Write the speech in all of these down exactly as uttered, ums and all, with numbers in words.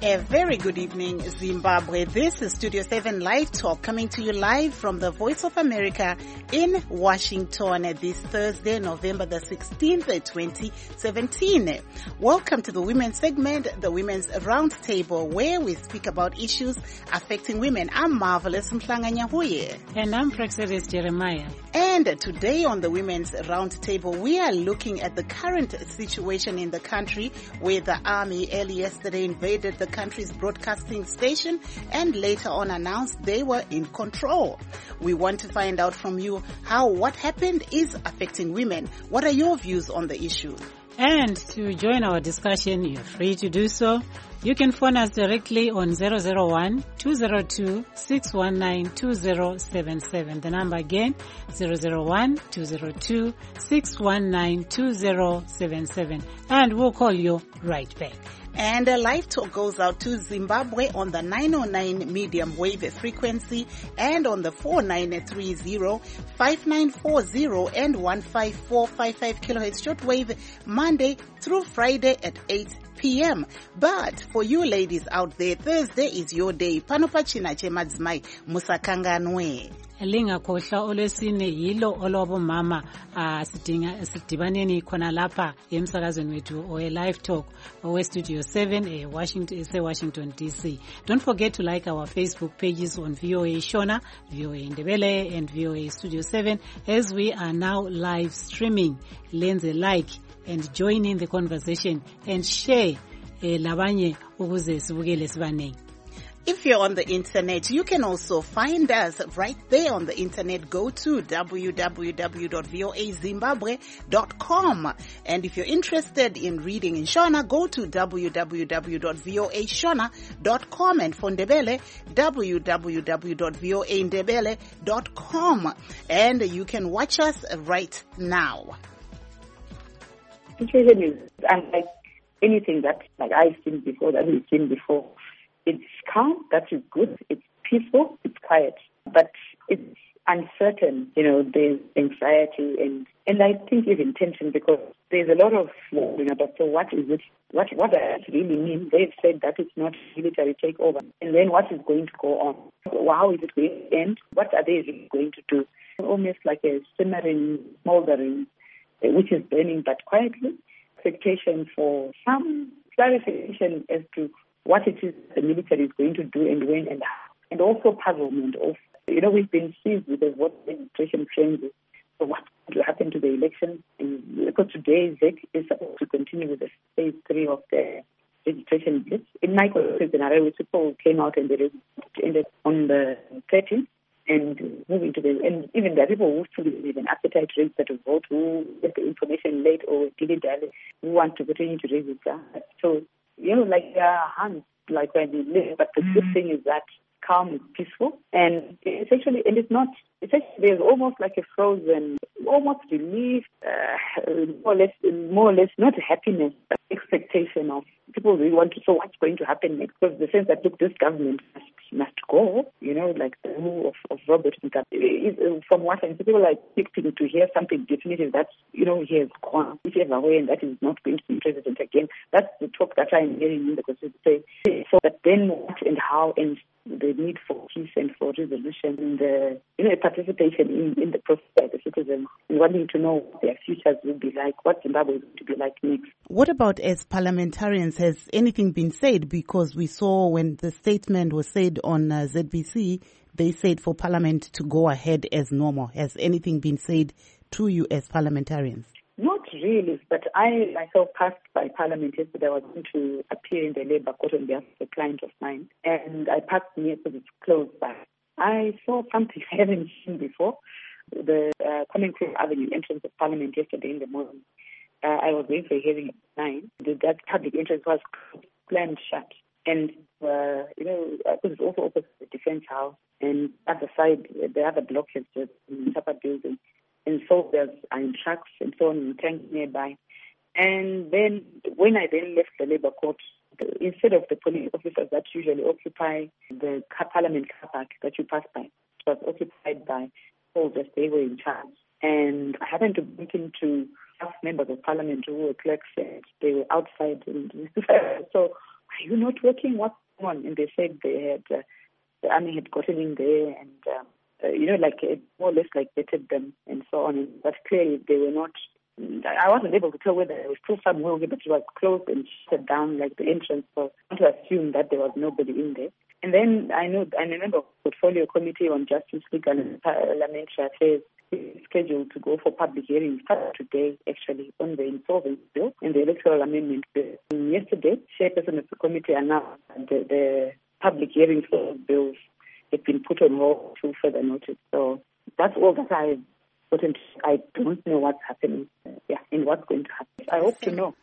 A very good evening, Zimbabwe. This is Studio seven Live Talk, coming to you live from the Voice of America in Washington this Thursday, November the sixteenth, twenty seventeen. Welcome to the women's segment, the Women's Roundtable, where we speak about issues affecting women. I'm Marvelous Mhlanganyahuye. And I'm Praxedis Jeremiah. And today on the Women's Roundtable, we are looking at the current situation in the country, where the army early yesterday invaded the country's broadcasting station and later on announced they were in control. We want to find out from you how what happened is affecting women. What are your views on the issue? And to join our discussion, you're free to do so. You can phone us directly on zero zero one, two zero two, six one nine, two zero seven seven. The number again, zero zero one, two zero two, six one nine, two zero seven seven. And we'll call you right back. And a live talk goes out to Zimbabwe on the nine oh nine medium wave frequency and on the four nine three zero, five nine four zero and one five four five five kilohertz shortwave, Monday through Friday at eight p.m. But for you ladies out there, Thursday is your day. Panopachina chemadzimai musakanganwe. Lingakhohlwa olwesine yilo olwabo mama sidinga sidibaneni khona lapha emsakazweni wethu owe live talk owe Studio seven e Washington e Washington D C. Don't forget to like our Facebook pages on V O A Shona, V O A Ndebele and V O A Studio seven as we are now live streaming. Lenze like and join in the conversation and share labanye ukuze sibukele sibanengi. If you're on the internet, you can also find us right there on the internet. Go to w w w dot voa zimbabwe dot com. And if you're interested in reading in Shona, go to w w w dot voa shona dot com. And for Ndebele, w w w dot voa ndebele dot com. And you can watch us right now. Situation is unlike anything that like I've seen before, that we've seen before. It's calm, that is good. It's peaceful, it's quiet. But it's uncertain, you know, there's anxiety and, and I think even tension because there's a lot of, you know, but so what is it, what, what does it really mean? They've said that it's not military takeover. And then what is going to go on? How is it going to end? What are they really going to do? Almost like a simmering, smoldering, which is burning but quietly. Expectation for some clarification as to what it is the military is going to do and when and how. And also puzzlement of, you know, we've been seized with what registration changes. So what will happen to the elections? And because today Z E C is supposed to continue with the phase three of the registration blitz. In my scenario, people came out and they ended on the thirteenth and moving to the, and even the people who still have an appetite to register to vote, who get the information late or didn't, who want to continue to register. So, you know, like there are hands, like when we live, but the mm. good thing is that calm is peaceful, and it's actually, and it's not, it's actually, there's almost like a frozen, almost relief, uh, more or less, more or less, not happiness, but expectation of people really want to, so what's going to happen next? Because the sense that, look, this government must, must go, you know, like the move of, of Robert Mugabe, from what I'm people are expecting to hear something definitive that's, you know, he has gone whichever way and that is not going to be president again. That's the talk that I'm hearing in the constituency. So, but then what and how and the need for peace and for resolution and uh, you know, participation in, in the process by the citizens and wanting to know what their futures will be like, what Zimbabwe is going to be like next. What about as parliamentarians? Has anything been said? Because we saw when the statement was said on uh, Z B C, they said for Parliament to go ahead as normal. Has anything been said to you as parliamentarians? Not really, but I myself passed by Parliament yesterday. I was going to appear in the Labour Court on behalf of a client of mine, and I passed near because it's close by. I saw something I haven't seen before. The uh, Coming Crew Avenue entrance of Parliament yesterday in the morning. Uh, I was going for a hearing at nine. The, that public entrance was planned shut. And, uh, you know, it was also opposite the Defence House. And at the side, the other block is the Mutapa building. And soldiers are in trucks and so on in tanks nearby. And then when I then left the Labour Court, instead of the police officers that usually occupy the Parliament car park that you pass by, it was occupied by soldiers. They were in charge. And I happened to bump into staff members of Parliament who were clerks and they were outside. And so I are you not working? What's going on? And they said they had, uh, the army had gotten in there and, um, uh, you know, like it more or less like vetted them and so on. But clearly they were not, I wasn't able to tell whether there was still somewhere, but it was closed and shut down like the entrance. So I want to assume that there was nobody in there. And then I know, I remember Portfolio Committee on Justice, Legal and Parliamentary Affairs is scheduled to go for public hearings today, actually, on the insolvency bill and the electoral amendment bill. And yesterday, chairperson of the committee announced that the, the public hearings for bills have been put on hold to further notice. So that's all that I've gotten. I don't know what's happening, uh, yeah, and what's going to happen. I hope to know.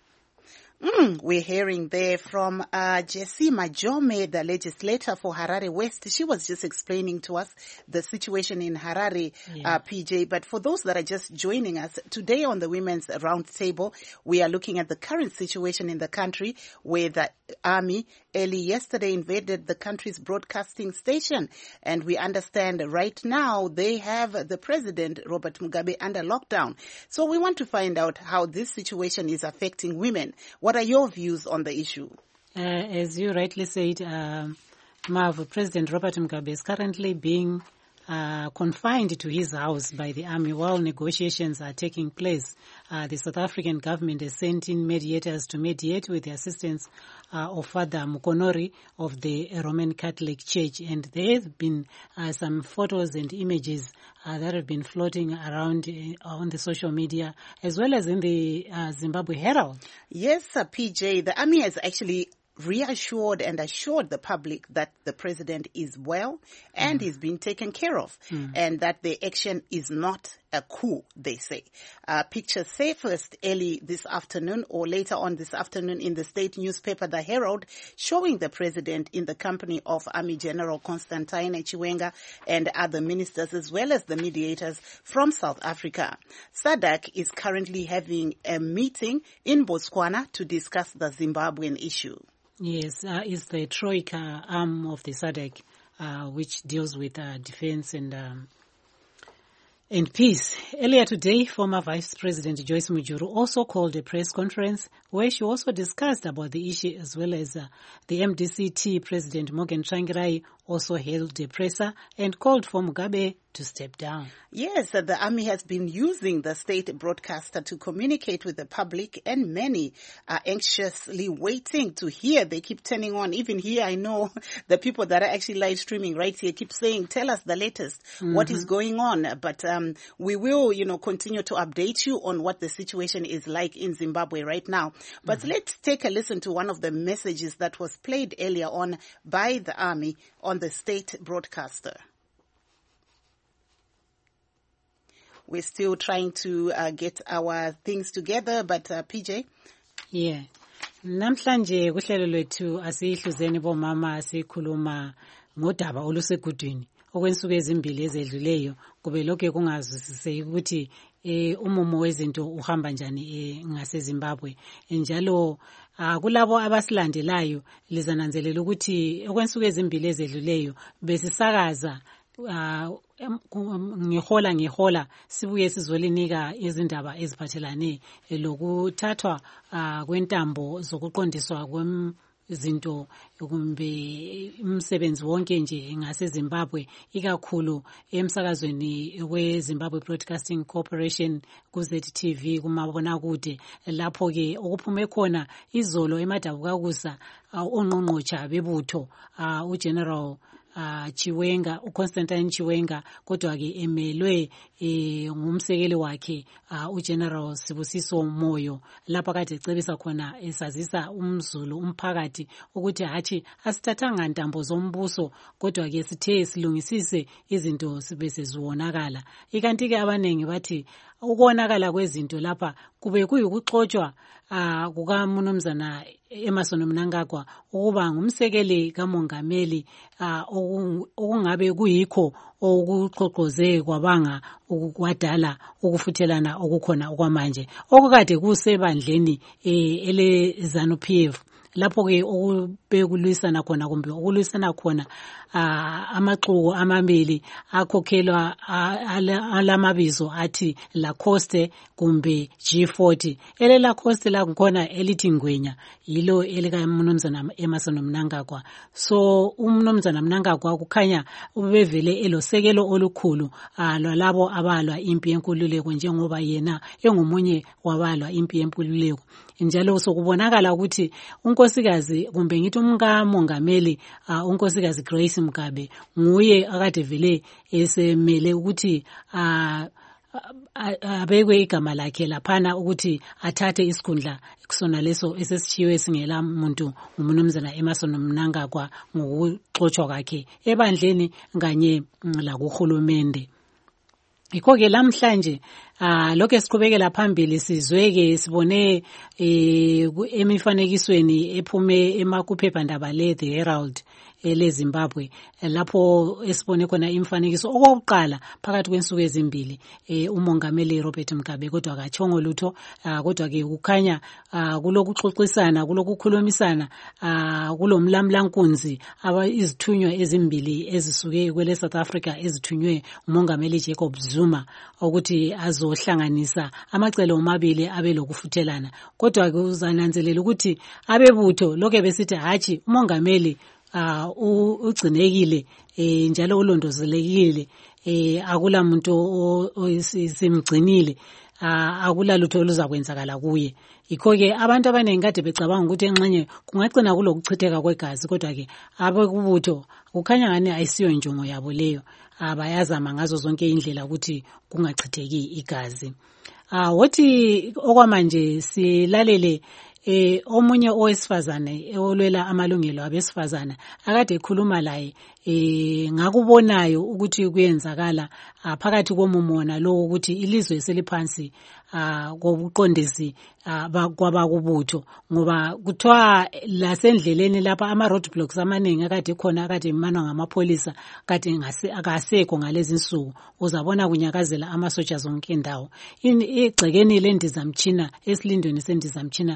Mm, we're hearing there from uh, Jessie Majome, the legislator for Harare West. She was just explaining to us the situation in Harare, yeah. uh, P J. But for those that are just joining us, today on the Women's Roundtable, we are looking at the current situation in the country where the army early yesterday invaded the country's broadcasting station. And we understand right now they have the president, Robert Mugabe, under lockdown. So we want to find out how this situation is affecting women. What are your views on the issue? Uh, as you rightly said, uh, Marv, President Robert Mugabe is currently being uh, confined to his house by the army while negotiations are taking place. Uh, the South African government has sent in mediators to mediate with the assistance uh, of Father Mukonori of the Roman Catholic Church. And there have been uh, some photos and images uh, that have been floating around uh, on the social media as well as in the uh, Zimbabwe Herald. Yes, uh, P J, the army has actually reassured and assured the public that the president is well and mm. is being taken care of mm. and that the action is not a coup, they say. Uh, pictures surfaced early this afternoon or later on this afternoon in the state newspaper, The Herald, showing the president in the company of Army General Constantine Chiwenga and other ministers as well as the mediators from South Africa. S A D C is currently having a meeting in Botswana to discuss the Zimbabwean issue. Yes, uh, it's the Troika arm of the S A D C, uh, which deals with uh, defense and um, and peace. Earlier today, former Vice President Joyce Mujuru also called a press conference where she also discussed about the issue as well as uh, the M D C T President Morgan Tsvangirai also held a presser and called for Mugabe to step down. Yes, uh, the army has been using the state broadcaster to communicate with the public, and many are anxiously waiting to hear. They keep turning on. Even here, I know the people that are actually live streaming right here keep saying, tell us the latest, mm-hmm. what is going on. But um, we will, you know, continue to update you on what the situation is like in Zimbabwe right now. But mm-hmm. let's take a listen to one of the messages that was played earlier on by the army on the state broadcaster. We're still trying to uh, get our things together, but uh, P J? Yeah. Namhlanje kuhlelo lwethu asihluzeni bomama asikhuluma ngodaba olusegudwini okwensuku ezimbili ezedluleyo kube lokho kungazwisiseki ukuthi eh umumo wezinto uhamba njani eh ngaseZimbabwe. Njalo kulabo abasilandelayo lizananzelela ukuthi okwensuku ezimbili ezedluleyo besisakaza Uh, ngihola ngihola sibuye sizolinika izindaba eziphathelane lokuthathwa uh, kwentambo zokuqondiswa kwezinto kumbe umsebenzi wonke nje ngaseZimbabwe ikakhulu emsakazweni weZimbabwe Broadcasting Corporation ku Z T V kumabonakude lapho ke okuphume khona izolo emadabukakusa uh, ongqongqotsha bebutho uh, uGeneral Uh, Chiwenga, uConstantine Chiwenga, kodwa ke emelwe eh, ngumsekeli wakhe uh, uGeneral Sibusiso Moyo lapha kade ecebisa khona esazisa umZulu umphakathi ukuthi hathi asithathanga ntambo zombuso kodwa ke sithe silungisise izinto sibe sezibonakala. Ikanti ke abanengi bathi ukonakala kwezinto lapha kube kuyikuxotswa uh, kukaMnumzana Emerson Mnangagwa ukuba ngumsekeli kamongameli uh, okungabe kuyikho okuxoxoze kwabanga ukwadala ukufuthelana okukhona okwamanje okukade kusebandleni eh, ele ZANU-P F lapho ke okubekulwisana khona kumbe okulwisana khona amaxuku amabili akhokhelwa alamabizo athi Lacoste kumbe G forty. Ele Lacoste la kukhona elithi Ngwenya yilo elika Mnumzana Emmerson Mnangagwa. So uMnumzana Mnangagwa kukhanya ubevele elosekelo olukhulu lwalabo abalwa impi yenkululeko njengoba yena engomunye wabalwa impi yenkululeko. Njalo sokubonakala ukuthi unkosikazi kumbe ngithi umka mongameli uh, unkosikazi Grace Mugabe nguye akade vele esemele ukuthi uh, abekwe igama lakhe laphana ukuthi athathe isikhundla kusona leso esesithiwe singela muntu uMnumzana Emmerson Mnangagwa ngokuxoxwa kwakhe ebandleni kanye lakuhulumende. Ikho ke namhlanje ah lokho esiqhubekela phambili sizweke sibone emifanekisweni ephume emakuphephandaba le The Herald eleZimbabwe lapho esibone khona imfanekiso okokuqala phakathi kwensuku ezimbili umongameli Robert Mugabe kodwa akachongo lutho kodwa ke kukhanya kulokuxoxisana kulokukhulumisana kulomlamlankunzi izithunywa ezimbili ezisuke kwele South Africa ezithunywe umongameli Jacob Zuma ukuthi azohlanganisa amacele omabili abe lokufuthelana. Kodwa kuzananzelela ukuthi abebutho lokho besithi hathi umongameli uh ugcinekile eh njalo ulondozelekile eh akula muntu osimgcinile akula lutho oluzakwenzakala kuye. Yikho ke abantu abanengi kade becabanga ukuthi enxenye kungagcina kulokuchitheka kwegazi kodwa ke abekubutho kukhanya ngani ayisiyo injongo yabo leyo abayazama ngazo zonke indlela ukuthi kungachitheki igazi. Ah wothi okwamanje silalele eh omunye owesifazane olwela amalungelo abesifazana akade ekhuluma laye eh ngakubonayo ukuthi kuyenzakala phakathi komumona lo ukuthi ilizwe eseliphansi kobuqondisi kwabakubutho ngoba kuthiwa lasendleleni lapha ama road blocks amaningi akade khona akade imanwa ngamapholisa kade akasekho ngalezi insuku uzabona kunyakazela amasotsha zonke indawo igcekeni lendizamtshina esilindweni sendizamtshina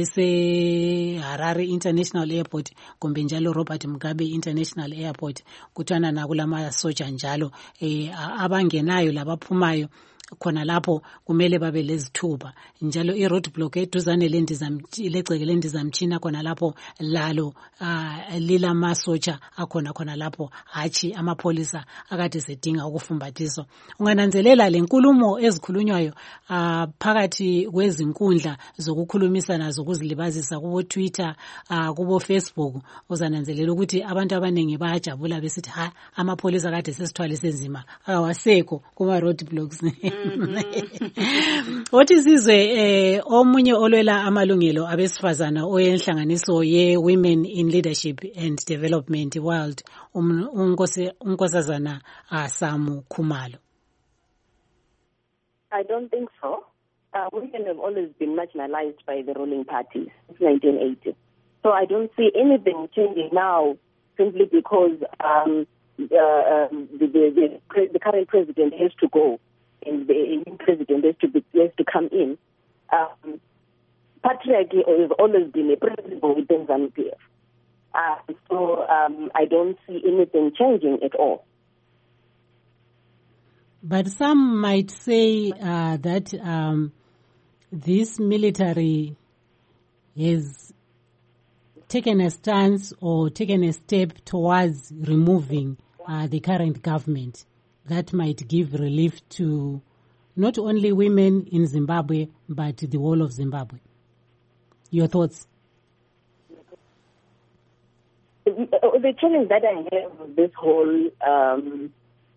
ese Harare International Airport kumbe njalo Robert Mugabe International Airport kuthana nakulama sotsha njalo eh abangenayo labaphumayo khona lapho kumele babe lezithuba njalo i road block eduzane lendizamtshile lendizamtshina khona lapho lalo lila masotsha akhona khona lapho hachi amapholisa akade sedinga ukufumbathiswa. Ungananzelela lenkulumo ezikhulunywayo phakathi kwezinkundla zokukhulumisana zokuzilibazisa kubo Twitter kubo Facebook uzananzelela ukuthi abantu abanengi bayajabula besithi ha amapholisa kade sesithwalise nzima awasekho kuma road blocks. Othi sizwe eh omunye olwela amalungelo abesifazana oyenhlanganiso ye Women in Leadership and Development World unkosi unkosazana Samu Khumalo. I don't think so. Uh, women have always been marginalized by the ruling parties since nineteen eighty. So I don't see anything changing now simply because um, uh, um, the, the, the, the current president has to go. And the new president has to be has to come in. Um, patriarchy has always been a principle within ZANU-P F. Uh, so um, I don't see anything changing at all. But some might say uh, that um, this military has taken a stance or taken a step towards removing uh, the current government. That might give relief to not only women in Zimbabwe, but the whole of Zimbabwe. Your thoughts? The challenge that I have with this whole um,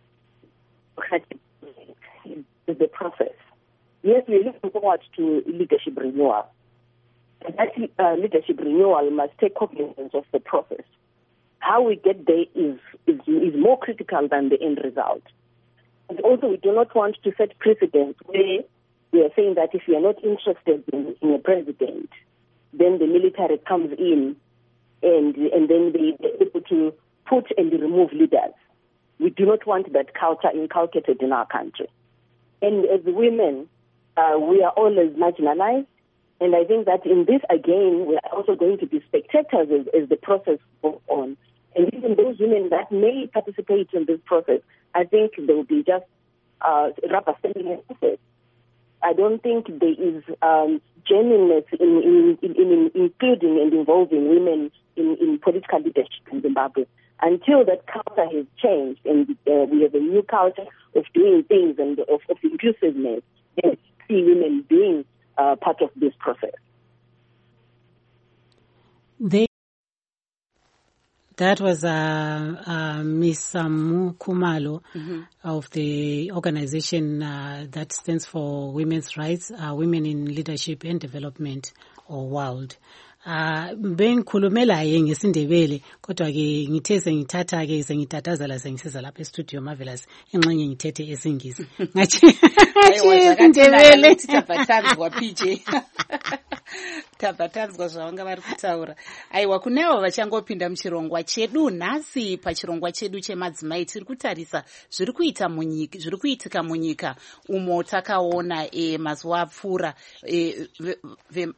is the process. Yes, we're looking forward to leadership renewal. And that uh, leadership renewal must take cognizance of the process. How we get there is, is, is more critical than the end result. And also, we do not want to set precedents where we are saying that if you are not interested in, in a president, then the military comes in and and then they, they're able to put and remove leaders. We do not want that culture inculcated in our country. And as women, uh, we are always marginalized. And I think that in this, again, we're also going to be spectators as, as the process goes on. And even those women that may participate in this process, I think they will be just uh, rubber stamping the process. I don't think there is um, genuineness in, in, in, in including and involving women in, in political leadership in Zimbabwe until that culture has changed and uh, we have a new culture of doing things and of, of inclusiveness and see women being Uh, part of this process. They, that was uh, uh, Miss Samu Kumalo mm-hmm. of the organization uh, that stands for women's rights, uh, women in leadership and development, or WORLD. Uh, bengikhulumela ye ngesindebele kodwa ke ngithe sengithatha ke sengitatazela sengisiza lapha e-studio Marvelous enxenye ngithethe esingisi ngathi indebele tabathanzwa P J tabathanzwa zvavanga vari kutaura. Aiwa, kunevo vachangopinda muchirongwa chedu nhasi. Pachirongwa chedu chemadzimai tiri kutarisa zviri kuita munyika zviri kuitika munyika umo takaona e, mazuva apfuura e, ve, ve,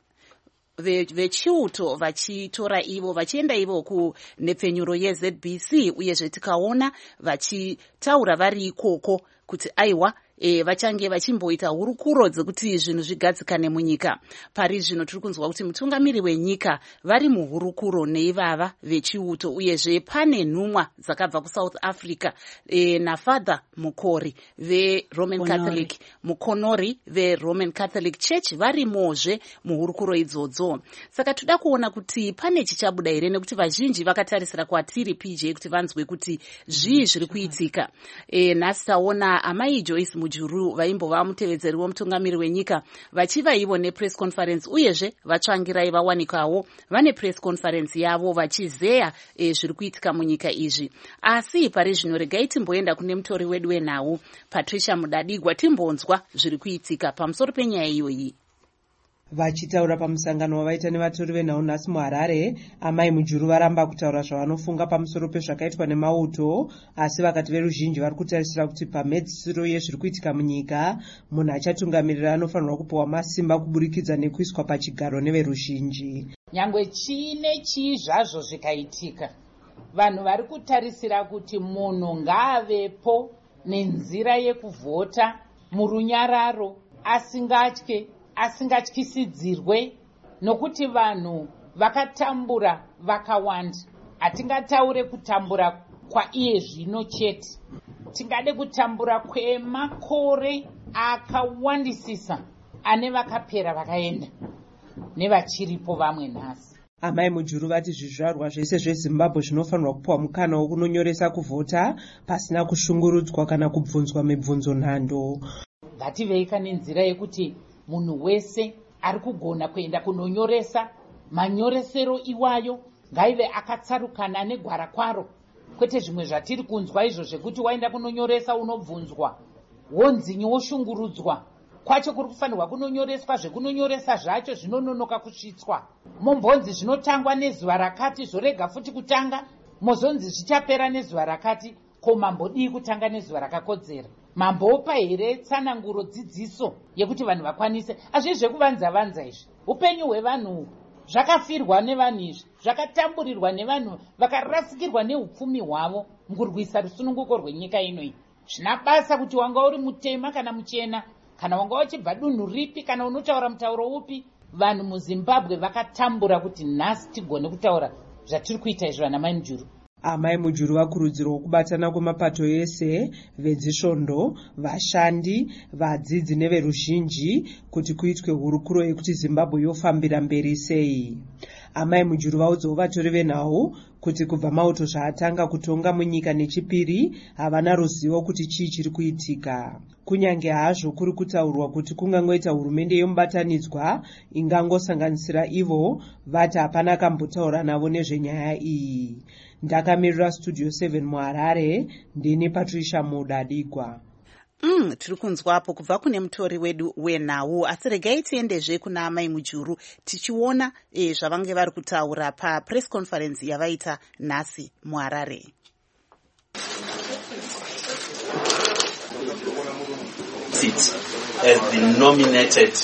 vechiuto vachitora ivo vachienda ivo kunhepfenyuro yeZ B C uyezve tikaona vachitaura vari ikoko kuti aiwa e, vachange vachimboita hurukuro dzekuti zvinhu zvigadzikane munyika. Pari zvino tiri kunzwa kuti mutungamiri wenyika vari muhurukuro neivava vechiuto uyezve pane nhumwa dzakabva kuSouth Africa e, naFather Mukori veRoman Catholic Mukonori veRoman Catholic Church varimozve muhurukuro idzodzo. Saka toda kuona kuti pane chichabuda here nekuti vazhinji vakatarisira kwatiri P J kuti vanzwe kuti zvii zviri kuitika. E, nhasi taona amai Joyce Mujuru vaimbova mutevedzeri womutungamiri wenyika vachiva ivo nepress conference uyezve vatsvangirai vawanikawo vane press conference yavo vachizeya e, zviri kuitika munyika izvi. Asi pari zvino regai timboenda kune mutori wedu wenhau Patricia Mudadigwa timbonzwa zviri kuitika pamusoro penyaya iyoyi. Vachitaura pamusangano wavaita nevatori venhau nhasi muHarare, amai Mujuru varamba kutaura zvavanofunga pamusoro pezvakaitwa nemauto, asi vakati veruzhinji vari kutarisira kuti pamhedzisiro yezviri kuitika munyika munhu achatungamirira anofanirwa kupiwa masimba kuburikidza nekuiswa pachigaro neveruzhinji. Nyangwe chiine chii zvazvo zvikaitika, vanhu vari kutarisira kuti munhu ngaavepo nenzira yekuvhota murunyararo asingatye asingatyisidzirwe nokuti vanhu vakatambura vakawanda. Hatingataure kutambura kwa iye zvino chete, tingade kutambura kwemakore akawandisisa ane vakapera vakaenda nevachiripo vamwe nhasi. Amai Mujuru vati zvizvarwa zvese zveZimbabwe zvinofanirwa kupiwa mukana wokunonyoresa kuvhota pasina kushungurudzwa kana kubvunzwa mibvunzo nhando. Ngativeika nenzira yekuti munhu wese ari kugona kuenda kunonyoresa, manyoresero iwayo ngaive akatsarukana negwara kwaro, kwete zvimwe zvatiri kunzwa izvo zvekuti waenda kunonyoresa unobvunzwa wonzinyi woshungurudzwa. Kwacho kuri kufanirwa kunonyoreswa zvekunonyoresa zvacho zvinononoka kusvitswa. Mumbonzi zvinotangwa nezuva rakati zvorega futi kutanga, mozonzi zvichapera nezuva rakati, ko mambodii kutanga nezuva rakakodzera? Mambopa here tsananguro dzidziso yekuti vanhu vakwanise? Hazvizvi zvekuvanza vanza izvi. Upenyu hwevanhu zvakafirwa nevanhu izvi, zvakatamburirwa nevanhu vakarasikirwa neupfumi hwavo mukurwisa rusununguko rwenyika inoyi. Zvina basa kuti wanga uri mutema kana muchena, kana wanga uchibva dunhu ripi, kana unotaura mutauro upi. Vanhu muZimbabwe vakatambura kuti nhasi tigone kutaura zvatiri kuita izvi vana mai Mujuru. Amai Mujuru vakurudzirwa kubatana kwemapato ese, vedzisvondo, vashandi, vadzidzi neveruzhinji kuti kuitwe hurukuro yekuti Zimbabwe yofambira mberi sei. Amai Mujuru vaudzawo vatori venhau kuti kubva mauto zvaatanga kutonga munyika nechipiri havana ruzivo kuti chii chiri kuitika. Kunyange hazvo kuri kutaurwa kuti kungangoita hurumende yomubatanidzwa ingangosanganisira ivo, vati hapana kambotaura navo nezvenyaya iyi. Ndakamirira Studio seven muHarare, ndini Patricia Mudadigwa. Mm, tiri kunzwapo kubva kune mutori wedu wenhau. Asi regai tiendezve kuna amai Mujuru tichiona e, zvavange vari kutaura pa press conference yavaita nhasi muHarare. It has been nominated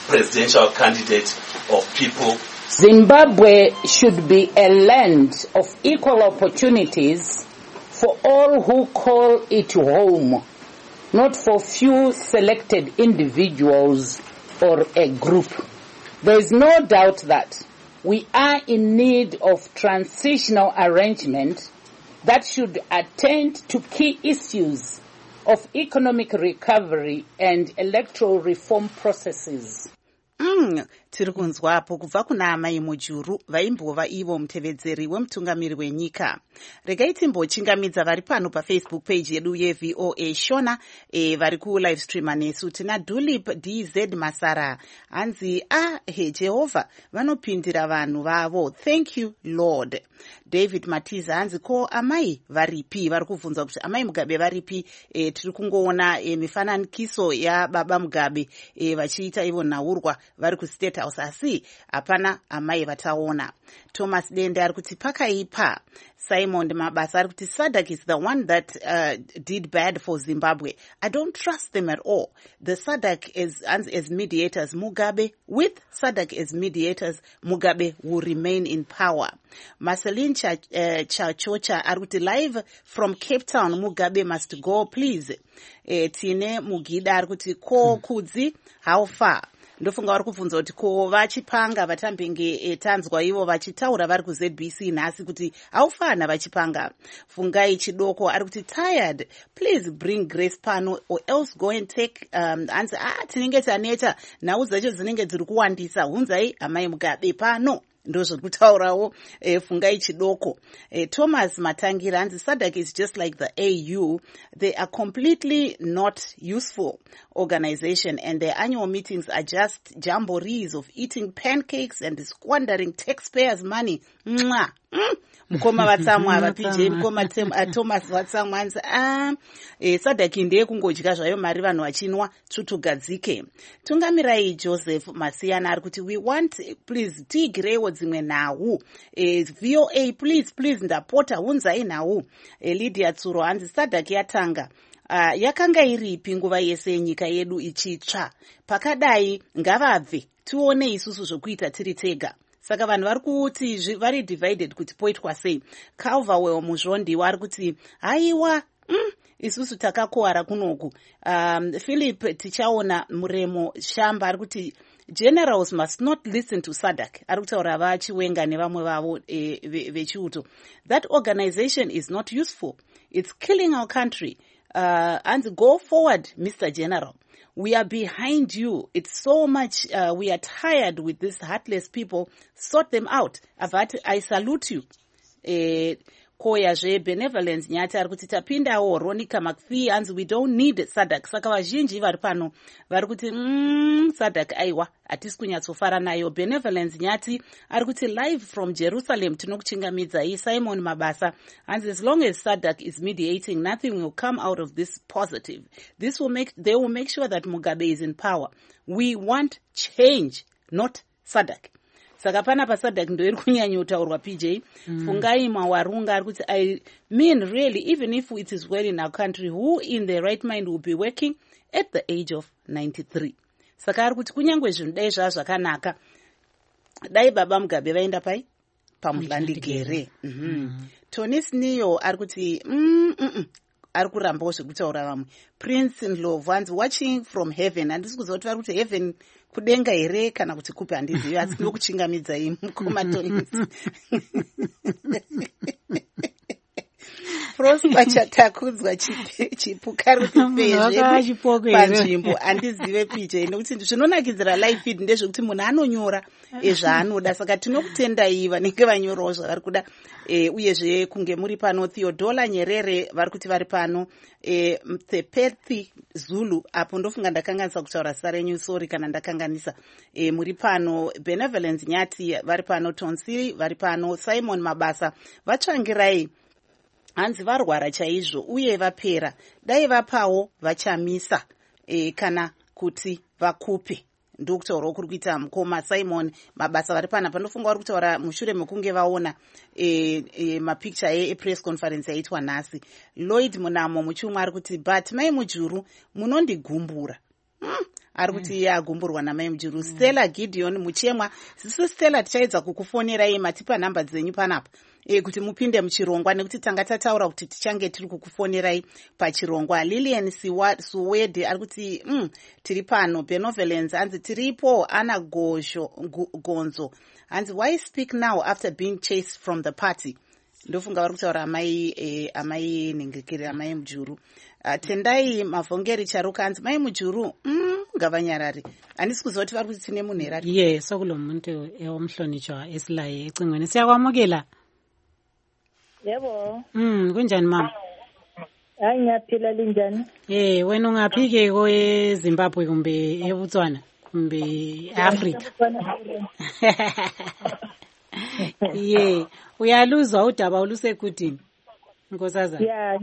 presidential candidate of people. Zimbabwe should be a land of equal opportunities for all who call it home, not for few selected individuals or a group. There is no doubt that we are in need of transitional arrangement that should attend to key issues of economic recovery and electoral reform processes. Mm, tiri kunzwapo kubva kuna amai mujuru vaimbova ivo mutevedzeri wemutungamiri wenyika. Regai timbochingamidza vari pano pafacebook page yedu yeV O A Shona e, vari kulivestreama nesu. Tina Dulip D Z Masara hanzi ah he Jehovha vanopindira vanhu vavo. Thank you Lord. David Matiza hanzi ko amai varipi, vari kubvunza kuti amai Mugabe varipi. E, tiri kungoona e, mifananikiso ya baba Mugabe e, vachiita ivo nhaurwa vari kustate house asi hapana amai vataona. Thomas Dende ari kuti pakaipa. Simon Mabasa ari kuti SADC is the one that uh, did bad for Zimbabwe. I don't trust them at all. The SADC is as, as mediators, Mugabe with SADC as mediators, Mugabe will remain in power. Marceline Chachocha uh, ari kuti live from Cape Town, Mugabe must go please. E, tine Mugida ari kuti ko kudzi how far? Ndofunga vari kubvunza kuti ko vachipanga vatambenge e, tanzwa ivo vachitaura vari ku Z B C nhasi kuti haufana vachipanga. Fungai Chidoko ari kuti tired, please bring Grace pano or else go and take um, answer. Ah, tinenge taneta nhau dzacho dzinenge dziri kuwandisa, hunzai amai Mugabe pano. Ndo zviri kutaurawo eh, Fungai Chidoko. eh, Thomas Matangira hanzi SADC is just like the A U. They are completely not useful organization and their annual meetings are just jamborees of eating pancakes and squandering taxpayers' money. Mwah. Mm. Mukoma vatsamwa ava P J mukoma Thomas vatsamwa hanzi ah e, SADC ndeye kungodya zvayo mari vanhu vachinwa tsvutugadzike. Tungamirai Joseph Masiyana ari kuti we want please tiigirewo dzimwe nhau. e, V O A please please ndapota hunzai nhau. e, Lydia Tsuro hanzi SADC yatanga Uh, yakanga iripi nguva yese nyika yedu ichitsva, pakadai ngavabve tione isusu zvokuita tiri tega. Saka vanhu vari kuti vari divided kuti poitwa sei. Calverwell muzvondi vari kuti haiwa mm, isusu takakuwara kunoku. um, Philip tichaona Muremo Shamba ari kuti generals must not listen to SADC. Ari kutaura vachiwenga nevamwe vavo e, vechiuto. That organization is not useful. It's killing our country. Uh, and go forward, Mister General. We are behind you. It's so much, uh, we are tired with these heartless people. Sort them out. Avati, I salute you. Eh, Koya zve Benevolence Nyati ari kuti tapindawo Ronica McPhee hanzi we don't need SADC. Saka vazhinji vari pano vari kuti mm, SADC aiwa hatisi kunyatsofara nayo. Benevolence Nyati ari kuti live from Jerusalem tinokuchingamidzai. Simon Mabasa hanzi as long as SADC is mediating nothing will come out of this positive. This will make they will make sure that Mugabe is in power. We want change, not SADC. Saka pana pa SADC ndo iri kunyanyotaurwa P J. Mm. Fungai Mawarunga ari kuti I mean really even if it is well in our country who in their right mind will be working at the age of ninety-three. Saka ari kuti kunyangwe zvinhu dai zvazvakanaka dai baba Mugabe vaenda pai pamuhlandigere. Mhm. Mm. Tony Sneo ari kuti mm, mm, mm. ari kurambawo zvekutaura vamwe. Prince Ndlovu hanzi watching from heaven. Handisi kuziva kuti vari kuti heaven kudenga here kana kuti kupi handizivi asi ndinokuchingamidza imi mukoma Tony. Prosper chatakudzwa chipuka rutipezve panzvimbo handizive P J nekuti zvinonakidzira live feed ndezvekuti munhu anonyora ezvaanoda saka tinokutendai vanenge vanyorawo zvavari kuda. E, uyezve kunge muri pano Theodola Nyerere vari kuti vari pano. e, Mthepethi Zulu apo ndofunga ndakanganisa kutaura zita renyu sorry kana ndakanganisa. e, muri pano Benevolence Nyati vari pano. Tonsi vari pano. Simon Mabasa vatsvangirai hanzi varwara chaizvo uye vapera dai vapawo vachamisa e, kana kuti vakupe. Ndokutaurawo kuri kuita mukoma Simon Mabasa vari pana panofunga vari kutaura mushure mekunge vaona e, e, mapicture epress conference yaitwa nhasi. Lloyd Munamo muchumwe ari kuti but mai mujuru munondigumbura. mm, ari kuti yagumburwa namai mujuru. Stella Gideon Muchemwa, sisu Stella tichaedza kukufonerai matipa nhamba dzenyu panapa e kuti mupinde muchirongwa nekuti tanga tataura kuti tichange tiri kukufonerai pachirongwa. Lilian Suwede ari kuti mm, tiri pano. Benevolence hanzi tiripo. Ana Gosho Gonzo hanzi why speak now after being chased from the party. Ndofunga vari kutaura amai eh, amai Ningekere amai mujuru. Uh, Tendai Mavhongeri Charuka hanzi mai mujuru mm, ngavanyarari handisi kuziva kuti vari kuti tine munhu here. Ye sokulo muntu ewomhlonitshwa esilaye ecingweni. Siyakwamukela. Yebo. Mm, kunjani mama? Hayi ngiyaphila linjani? Eh, wena ungaphi ke ko eZimbabwe kumbe eBotswana kumbe Africa? Ye, uyaluzwa udaba olusekudini. Nkosazana. Yeah,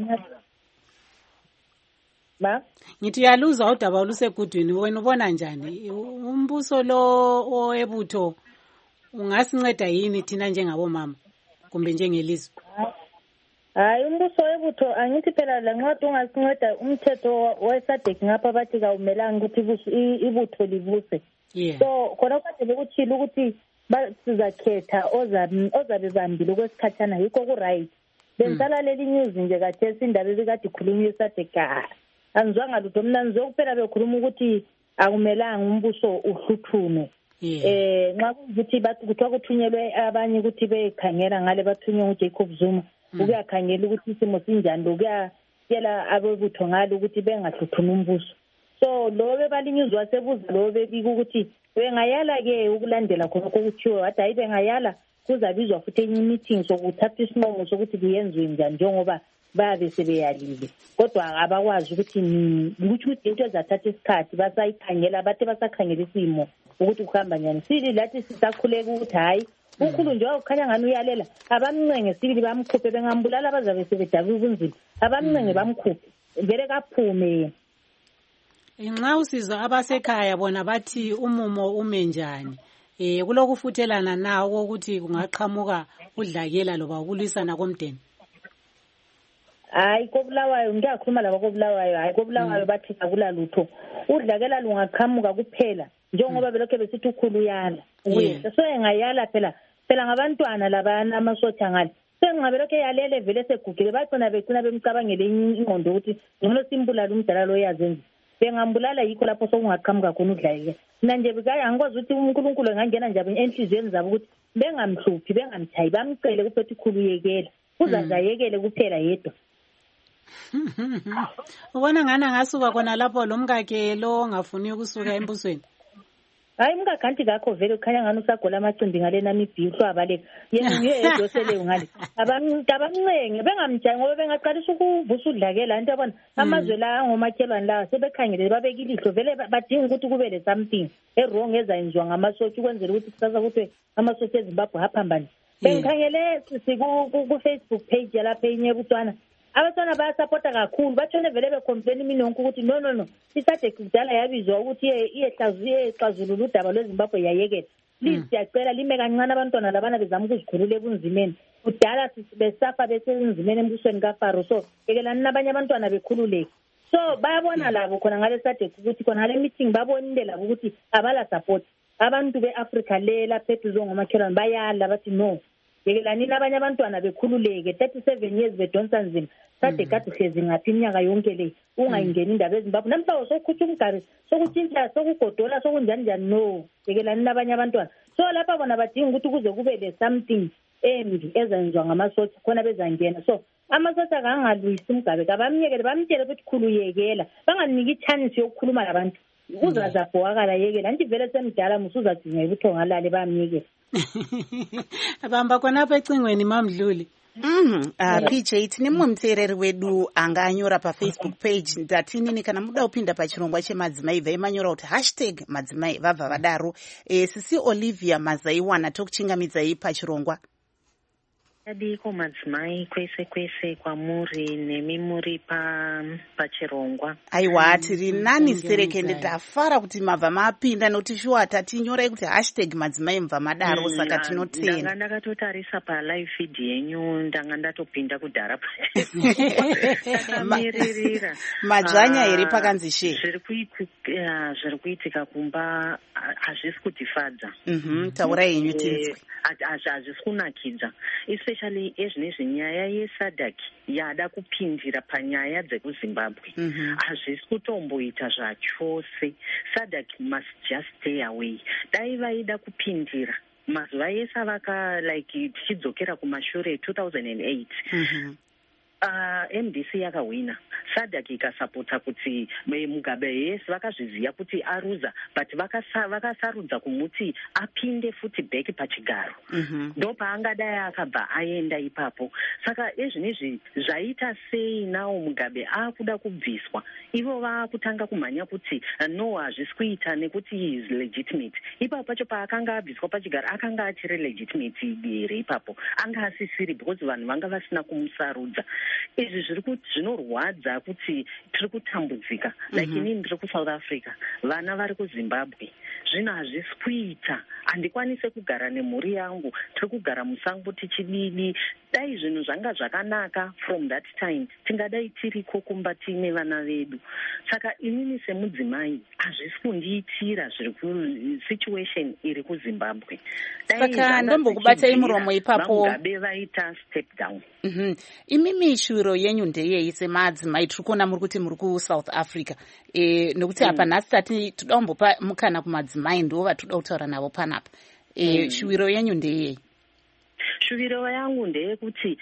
ma? Ngithi uyaluzwa udaba olusekudini, wena ubona njani? Umbuso lo owebutho ungasinceda yini thina njengabomama kumbe njengelizwe? Hayi umbuso webutho angithi phela la ncwadi ungasinceda umthetho wesadek ngapha bathi kawumelanga ukuthi ibutho libuse. Yeah. So khona kade bekuthile ukuthi sizakhetha ozabe ozabe bambile kwesikhathana yikho ku right. Benzala leli news nje kade sindaba bekade ikhulunywa isadek anzwanga lutho mina ngizokuphela bekhuluma ukuthi akumelanga umbuso uhluthume. Eh nxa ukuthi bathi kuthiwa kuthunyelwe abanye ukuthi bekhangela ngale bathunywe uJacob Zuma ukuyakhangela ukuthi isimo sinjani lokuyela abebutho ngalo ukuthi bengahluthuna umbuso. So lo bebalinyuzwa sebuza lo bebika ukuthi bengayala ke ukulandela khona kokuthiwa wathi hayi bengayala kuzabizwa futhi enye meeting sokuthatha isinqumo sokuthi kuyenziwe njani njengoba babe sebeyalile. Kodwa abakwazi ukuthi ukuthi into ezathatha isikhathi basayikhangela bathe basakhangela isimo ukuthi kuhamba njani. Sili lathi sisakhuleka ukuthi hayi ukhulu nje wakhanya ngani uyalela abamncenge sibili bamkhuphe bengambulala bazabe sebedabe ubunzima abamncenge bamkhuphe ngeke kaphume. Inxa usizwa abasekhaya bona bathi umumo ume njani eh kulokufuthelana nawo ukuthi kungaqhamuka udlakela loba ukulwisana komdeni. Hayi kobulawayo ngiyakhuluma laba kobulawayo hayi kobulawayo bathi akula lutho udlakela lungaqhamuka kuphela njengoba belokho besithi ukhulu uyala uyise so engayala phela phela ngabantwana labana amasotha ngale sengingabelokho yalele vele segugile bacina becina bemcabangele ingqondo ukuthi ngolo simbulala umdala lo yazenza bengambulala yikho lapho sokungaqhamuka khona udlakela. Mina nje bikaya angikwazi ukuthi uNkulunkulu engangena nje enhlizweni zabo ukuthi bengamhluphi bengamthayi bamcele kuphethe ukhulu yekela uzazayekele kuphela yedwa. Ubona ngani angasuka khona lapho lo mkakhe lo ngafuni ukusuka embusweni? Hayi mngakhanti kakho vele ukhanya ngani usagola amacimbi ngale nami ibhihlwa abaleka yena ngiyedwa sele ngale abamncenge bengamjayi ngoba bengaqalisa ukuvusa udlakela into yabona amazwe la ngomakhelwane la sebekhangele babeka ilihlo vele badinga ukuthi kube le something errong ezayenziwa ngamasotsha ukwenzela ukuthi kusasa ukuthi amasotsha eZimbabwe aphambane. Bengikhangele ku Facebook page yalapha eNyebutwana abantwana bayasupporta kakhulu batshone vele becomplain imini yonke ukuthi no no no isadek kudala yabizwa ukuthi iyehlaziye exazulula udaba lweZimbabwe yayekela please siyacela lime kancane abantwana labana bezama ukuzikhulula ebunzimeni kudala besafa besenzimeni embusweni kaFaro so yekelani nabanye abantwana bekhululeke so bayabona labo khona ngale sadek ukuthi khona ngale meeting babonile labo ukuthi abala support abantu beAfrica lela phezulu ngomakhelwane bayala bathi no yekelani nabanye abantwana bekhululeke thirty-seven years bedonsa nzima sade kade hlezi ngaphi iminyaka yonke le ungayingeni indaba eZimbabwe namhla sokukhutha umgari sokutshintsha sokugodola sokunjani njani no yekelani nabanye abantwana so lapha bona badinga ukuthi kuze kube le something embi ezenziwa ngamasotsha khona bezangena so amasotsha kangalwisi umgabe kabamnyekele bamtshele ukuthi khuluyekela banganiki ichance yokukhuluma labantu uzazabhokala yekela anti vele semdala musuzadinga ukuthi ngalale bamnyekele abamba khona apha ecingweni mamdluli. Mhm ah P J tine mumwe muteereri wedu anga anyora pa Facebook page ndatinini kana muda kupinda pa chirongwa chemadzimai vaimanyora kuti hashtag madzimai vabva vadaro eh sisi Olivia Mazaiwana tokuchingamidzai pa chirongwa. adiko madzimai kwese kwese kwamuri nemi muri pa pachirongwa. Aiwa tiri nani sereke ndafara kuti mabva mapinda nokuti shuwa tatinyorai kuti hashtag madzimai mubva madaro saka tinotenda. Ndanga ndakatotarisa pa live feed yenyu ndanga ndatopinda kudhara takamiririra. Madzvanya here pakanzi she. Zviri kuitika zviri kuitika kumba hazvisi kutifadza. Mhm taurai yenyu tinzwe. Hazvisi kunakidza. Especially ezvinezvi nyaya yeSADC yada kupindira panyaya dzekuZimbabwe. Hazvisi kutomboita zvachose. SADC must just stay away. Dai vaida kupindira mazuva ese vaka like tichidzokera kumashure two thousand eight. Uh, M D C yakawina SADC ikasapota kuti Mugabe yes vakazviziva kuti aruza but vakasarudza kumuti apinde futi back pachigaro ndo paangadai akabva aenda ipapo. Saka ezvinezvi zvaita sei nawo Mugabe akuda kubviswa ivo vakutanga kumhanya kuti no hazvisi kuita nekuti he is legitimate. Ipapo pacho paakanga abviswa pachigaro akanga achiri legitimate here ipapo anga asisiri because vanhu vanga vasina kumusarudza. Izvi zviri zvinorwadza kuti tiri kutambudzika like inini ndiri kuSouth Africa vana vari kuZimbabwe zvino hazvisi kuita handikwanise kugara nemhuri yangu tiri kugara musango tichididi. Dai zvinhu zvanga zvakanaka from that time tingadai tiriko kumba tiine vana vedu. Saka inini semudzimai hazvisi kundiitira zviri situation iri kuZimbabwe. Saka ndombokubatai muromo ipapo Mugabe vaita step down. Mhm imimi shwiro yenyu ndeyei semadzimai tiri kuona muri kuti muri kuSouth Africa e, nokuti apa nhasi tati toda kumbopa mukana kumadzimai ndo vatoda kutaura navo panapa e, mm. shwiro yenyu ndeyei? Shuviro yangu ndeyekuti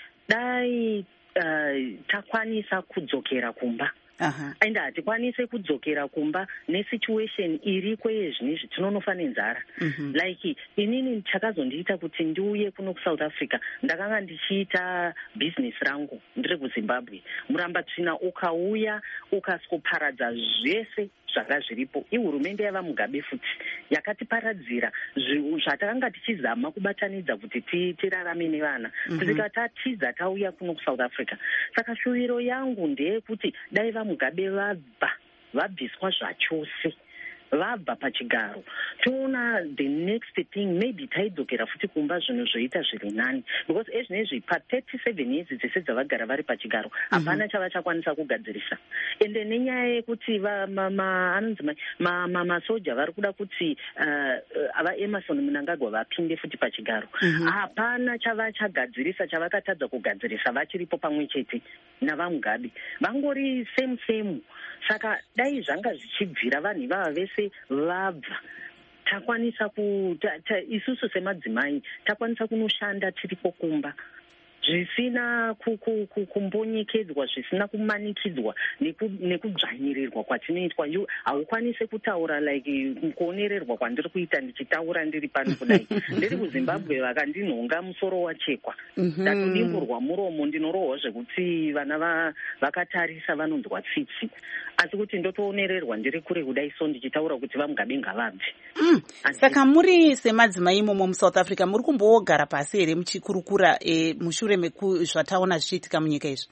dai uh, takwanisa kudzokera kumba. And hatikwanise kudzokera kumba nesituation iriko yezvinezvi tinonofa nenzara. Like inini chakazondiita kuti ndiuye kuno kuSouth Africa ndakanga ndichiita business rangu ndiri kuZimbabwe. Murambatsvina ukauya ukasikoparadza zvese zvanga zviripo. Ihurumende yava Mugabe futi yakatiparadzira zvatakanga tichizama kubatanidza kuti tirarame nevana kusvika tatiza tauya kuno kuSouth Africa. Saka shuviro yangu ndeyekuti dai vaMugabe vabva vabviswa zvachose vabva pachigaro toona the next thing maybe taidzokera futi kumba zvinhu zvoita zviri nani because ezvinezvi pa thirty-seven years dzese dzavagara vari pachigaro hapana chavachakwanisa kugadzirisa. Ende nenyaya yekuti anonzi masoja vari kuda kuti ava Emerson Mnangagwa vapinde futi pachigaro hapana chavachagadzirisa chavakatadza kugadzirisa vachiripo pamwe chete navaMugabe vangori same same. Saka dai zvanga zvichibvira vanhu ivava vese vabva takwanisa ku ta, ta, isusu semadzimai takwanisa kunoshanda tiripo kumba zvisina kumbonyekedzwa zvisina kumanikidzwa nekudzvanyirirwa kwatinoitwa. Haukwanise kutaura like kuonererwa kwandiri kuita ndichitaura ndiri pano kudai ndiri kuZimbabwe vakandinhonga musoro wachekwa ndatodimburwa muromo ndinorohwa zvekuti vana vakatarisa vanonzwa tsitsi asi kuti ndotoonererwa ndiri kure kudai so ndichitaura kuti vaMugabe ngavabve. Saka muri semadzimai imomo muSouth Africa muri kumbogara pasi here muchikurukura mushure mekuzvataona zvichiitika munyika izvi?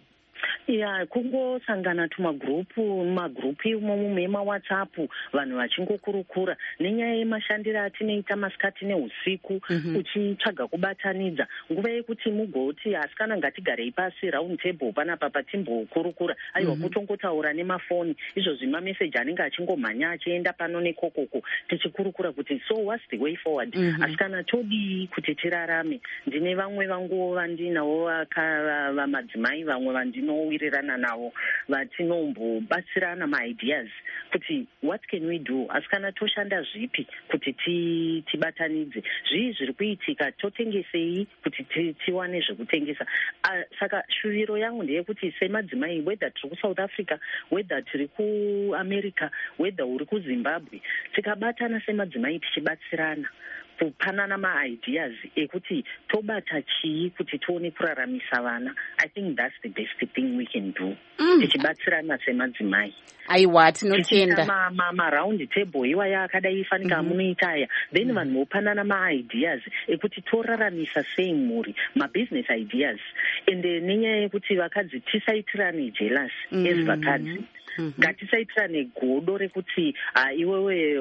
Ya kungosangana tumagrupu magrupu imomo memaWhatsApp vanhu vachingokurukura nenyaya yemashandiro atinoita masikati neusiku uchitsvaga kubatanidza nguva yekuti mugoti asikana ngatigarei pasi round table panapa patimbokurukura aiwa kutongotaura nemafoni izvozvi mameseji anenge achingomhanya achienda pano nekokoko tichikurukura kuti so what's the way forward. Asikana todi kuti tirarame. Ndine vamwe vangu vandinavo vamadzimai vamwe vandino wirirana navo vatinombobatsirana maideas kuti what can we do asikana toshanda zvipi kuti tibatanidze zvii zviri kuitika totengesei kuti tiwane zvekutengesa. Saka shuviro yangu ndeyekuti semadzimai whether tiri kuSouth Africa whether tiri kuAmerica whether uri kuZimbabwe tikabatana semadzimai tichibatsirana kupanana ma-ideas ekuti tobata chii kuti tione kuraramisa vana. I think that's the best thing we can do. Tichibatsirana semadzimai. Aiwa, tinotenda. Ma ma ma round table iwaya akadai ifanika munoita aya. Then vanhu vopanana ma-ideas ekuti toraramisa sei mhuri, ma-business ideas. Ende nenyaya yekuti vakadzi tisaitirane jealous as vakadzi. Ngatisaitirane godo rekuti iwewe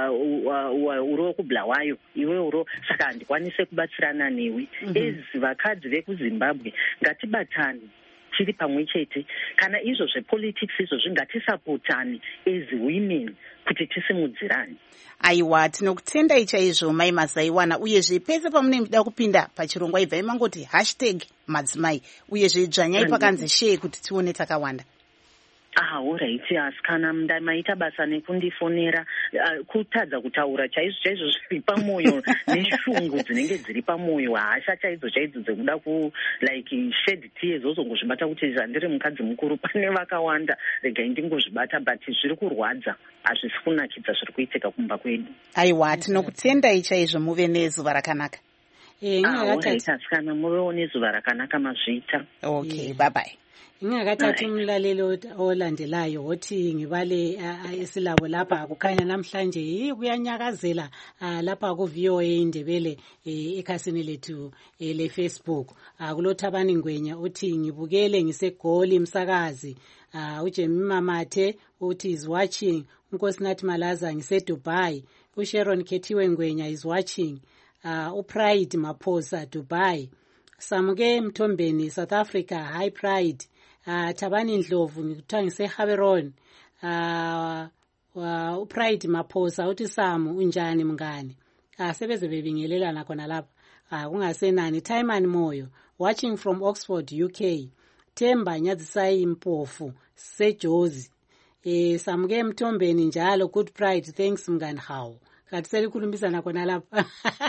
uri wokubulawayo, iwewe uro saka handikwanise kubatsirana newe. As vakadzi vekuZimbabwe ngatibatane tiri pamwe chete. Kana izvo zvepolitics izvozvi ngatisapotane as women kuti tisimudzirane. Aiwa, tinokutendai chaizvo mai Mazaiwana, uyezve pese pamunenge kupinda pachirongwa ibvai mangoti hashtag madzimai, uyezve dzvanyai pakanzi share kuti tione takawanda. Ah, alright, asi kana maita basa nekundifonera uh, kutadza kutaura chaizvo chaizvo zviri pamoyo neshungu dzinenge dziri pamoyo, hasha chaidzo chaidzo dzekuda ku like shed tears ozongozvibata kuti handiri mukadzi mukuru, pane vakawanda regai ndingozvibata, but zviri kurwadza, hazvisi kunakidza zviri kuitika kumba kwedu. Aiwa, tinokutendai chaizvo, muve nezuva rakanaka. Ah, alright, asi kana muvewo nezuva rakanaka mazviita. Okay, bye bye. Ngingakathathi umlaleli olandelayo wothi ngibale esilabo lapha kukhanya namhlanje yi kuyanyakazela lapha ku V O A Indebele ekhasini lethu le Facebook. Kulothabani Ngwenya uthi ngibukele ngisegoli umsakazi. uJemima Mathe uthi is watching. uNkosinathi Malaza ngise Dubai. uSharon Kethiwe Ngwenya is watching. uPride Maphosa Dubai. Samuke Mthombeni South Africa High Pride. Uh, Thabani Ndlovu ngikuthiwa ngiseHaberon. uh, uh, uPride Maphosa uthi Samu unjani mngani. uh, sebeze bebingelelana khona lapha. uh, kungasenani. Timani Moyo watching from Oxford U K. Themba Nyadzisayi Mpofu seJozi. eh Samuke Mthombeni njalo Good Pride, thanks mngani hawo. Kathi selikhulumisana khona lapha.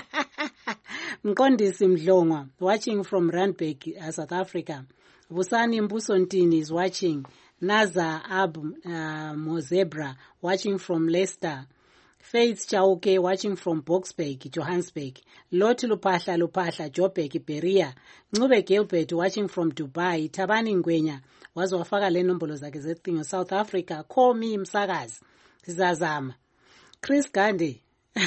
Mqondisi Mdlongwa watching from Randburg, uh, South Africa. Vusani Mbusontini is watching. Naza Ab uh, Mozebra watching from Leicester. Faith Chauke watching from Boksburg, Johannesburg. Loti Lupahla Lupahla Joburg, Beria. Ncube Gilbert watching from Dubai. Thabani Ngwenya wazowafaka le nombolo zakhe zecingo South Africa. Call me msakazi sizazama. Chris Gandhi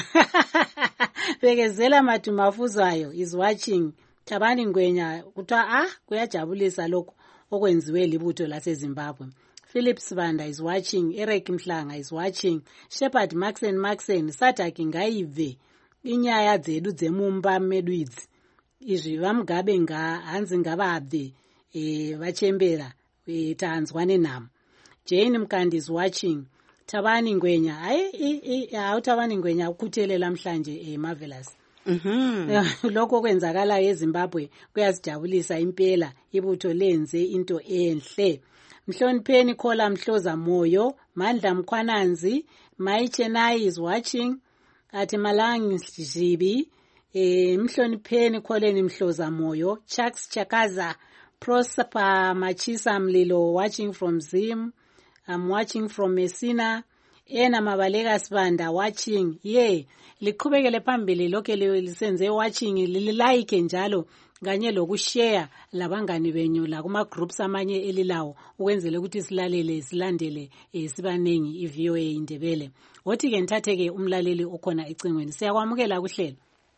Bekezela Matumafuzayo is watching. Thabani Ngwenya kuthiwa ah kuyajabulisa lokho okwenziwe libutho laseZimbabwe. Philip Sibanda is watching. Eric Mhlanga is watching. Shepherd Maxen Maxen Sathaki ngaive inyaya dzedu dzemumba medwidzi izvi vamugabe nga hanzi ngavabve eh vachembera eh tanzwa nenhamo. Jane Mkandi is watching. Thabani Ngwenya hayi hawu Thabani Ngwenya ukuthelela mhlanje eh Marvelous. Mhm. Lokho kwenzakala eZimbabwe kuyasijabulisa impela, ibutho lenze into enhle. Mhlonipheni Khola Mhloza Moyo, Mandla Mkhwananzi, Maichenai is watching. Ati Malangi Zibi, eh Mhlonipheni Kholeni Mhloza Moyo, Chucks Chakaza, Prosper Machisa Mlilo watching from Zim. I'm watching from Messina. Ena Mabaleka Sibanda watching. Yeah. Liqhubekele phambili lokho lisenze watching lilike njalo kanye lokushare labangani benyu la kuma groups amanye elilawo ukwenzele ukuthi silalele silandele sibanengi iV O A Indebele. Wothi ke nithatheke umlaleli okhona ecingweni. Siyakwamukela kuhlelo.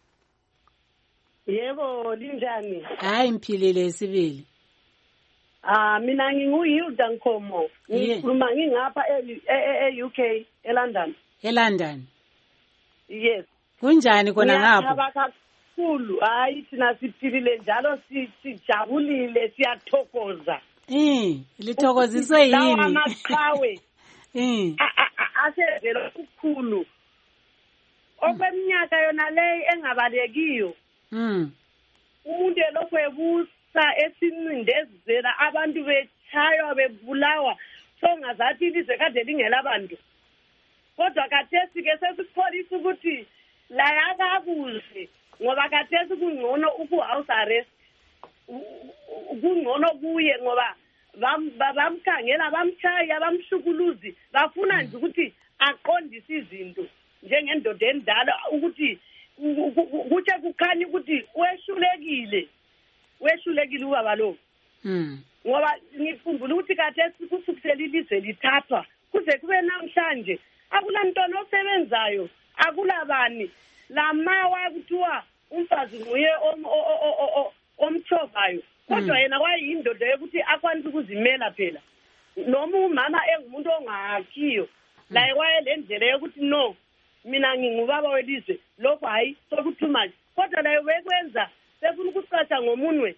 Yebo linjani? Hayi mphilile sibili. Ah mina nginguyilda Nkomo. Ngikhuluma ngingapha e U K eLondon. eLondon. Yes. Kunjani kona ngapho? Ngiyabonga kakhulu. Hayi thina siphilile njalo sijabulile siyathokoza. Eh, lithokoziswe yini? Lawa amaqhawe. Eh. Asezelo kukhulu. Okweminyaka yona le engabalekiyo. Mm. Umuntu lokho ebusa esincindezela abantu bechaywa bebulawa songazathi lize kade lingela abantu. Kodwa kathesi ke sesikholisa ukuthi la yakakuhle ngoba kathesi kungcono uku house arrest kungcono kuye ngoba bamkhangela bamchaya bamshukuluzi bafuna nje ukuthi aqondise izinto njengendoda endala ukuthi kutshe kukhanya ukuthi wehlulekile wehlulekile ubaba lo ngoba ngikhumbula ukuthi kade sikusukisela ilizwe lithathwa kuze kube namhlanje akula mntwana osebenzayo akulabani lamawa kuthiwa umfazi nguye omthobayo kodwa yena wayindoda yokuthi akwanisa ukuzimela phela noma umama engumuntu ongakhiyo la kwaye lendlela yokuthi no mina ngingubaba welizwe lokho hayi sokuthi manje kodwa la wekwenza sefuna ukucatsha ngomunwe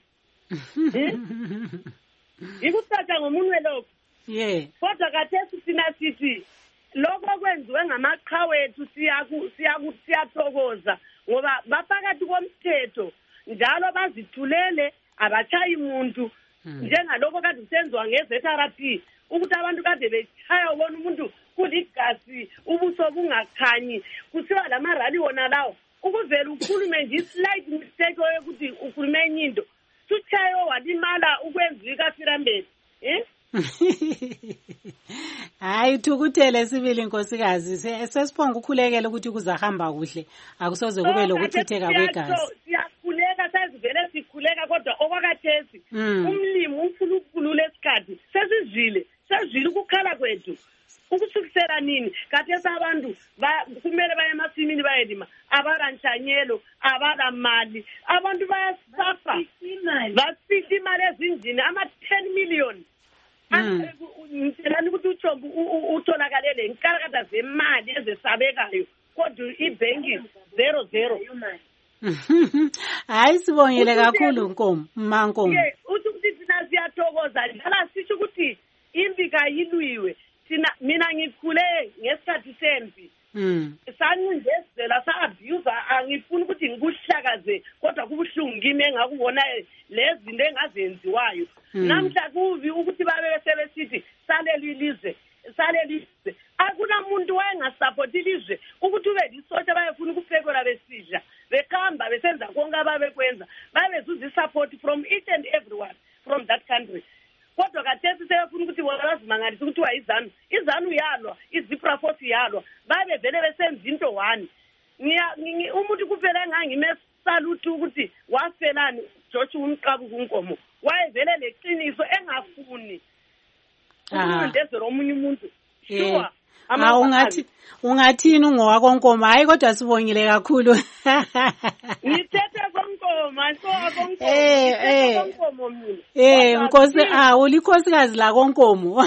ikucatsha ngomunwe lokho yeah kodwa khathesi sina sithi lokho kwenziwe ngamaqhawe ethu siyaku siyaku siyathokoza ngoba baphakathi komthetho njalo bazithulele abachayi umuntu njengalokho kade kusenziwa nge-Z R P ukuthi abantu kade bechaya ubona umuntu kuligasi ubuso bungakhanyi kusiwa lamarali wona lawo ukuvela ukhulume nje islight mistake yokuthi ukhulume enye into suchayo walimala ukwenziwa kaFirambeni eh hayi thukuthele sibili nkosikazi sesiphonga ukhulekela ukuthi kuzahamba kuhle akusoze kube lokuchitheka kwegazi siyakhuleka sezivele sikhuleka kodwa okwakathesi umlimi ufuna ukukhulula esikhathi sesizile sezile ukukhala kwethu ukusukisela nini kathesi abantu kumele baye emasimini bayelima abalanhlanyelo abalamali abantu bayasafa basithi imali ezinjini ama-ten million ngithelani ukuthi uthombo utholakalele inkalakada zemali ezesabekayo kodwa ibhenki zero zero hayi sibongile kakhulu Nkomo Mankomo uthi ukuthi thina siyathokoza njalo sisho ukuthi impi kayilwiwe thina mina ngikhule ngesikhathi sempi sancindezela sa-abuse angifuni ukuthi ngikuhlakaze kodwa kubuhlungu kimi engakubona lezi zinto engazenziwayo namhla kubi ukuthi babe sebesithi saleli ilizwe saleli ilizwe akunamuntu wayengasapoti ilizwe ukuthi ube lisotsha bayefuna ukuphekola besidla bekhamba besenza konke ababekwenza babezuza isupport from each and everyone from that country kodwa kathesi sebefuna ukuthi bona bazimangalise ukuthi wayizanu izanu yalwa izipra force yalwa babe vele besenza into one umuntu kuphela engangimsalute ukuthi wafelani George umqabu kunkomo wayevele leqiniso engafuni ukundezela omunye umuntu sure Ah ungathi ungathini ungowakwaNkomo hayi kodwa sibongile kakhulu ngithethe kwaNkomo so kwaNkomo eh eh eh Nkosi ah ulikhosikazi la kwaNkomo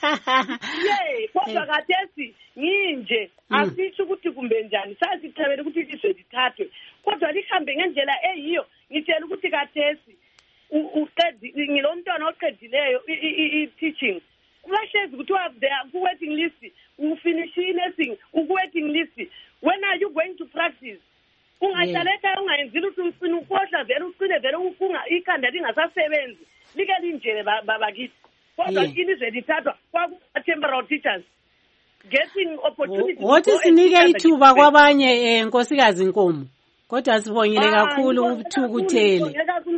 yeah kodwa kathesi nginje asisho ukuthi kumbe njani sasithabela ukuthi ilizwe lithathwe kodwa lihambe ngendlela eyiyo ngitshela ukuthi kathesi uqedi ngilomntwana oqedileyo i-teaching kubahlezi kuthiwa ku-waiting list ufinishi i-nursing uku-waiting list when are you going to practice ungahlalekhaya ungayenzile ukuthi ufina ukhohlwa vele ucine vele ufunga ikhanda lingasasebenzi like linjele babakithi kodwa ilizwe lithathwa kwaku-temporal teachers getting opportunity wothi sinike ithuba kwabanye nkosikazi Nkomo kodwa sibongile kakhulu ukuthukuthele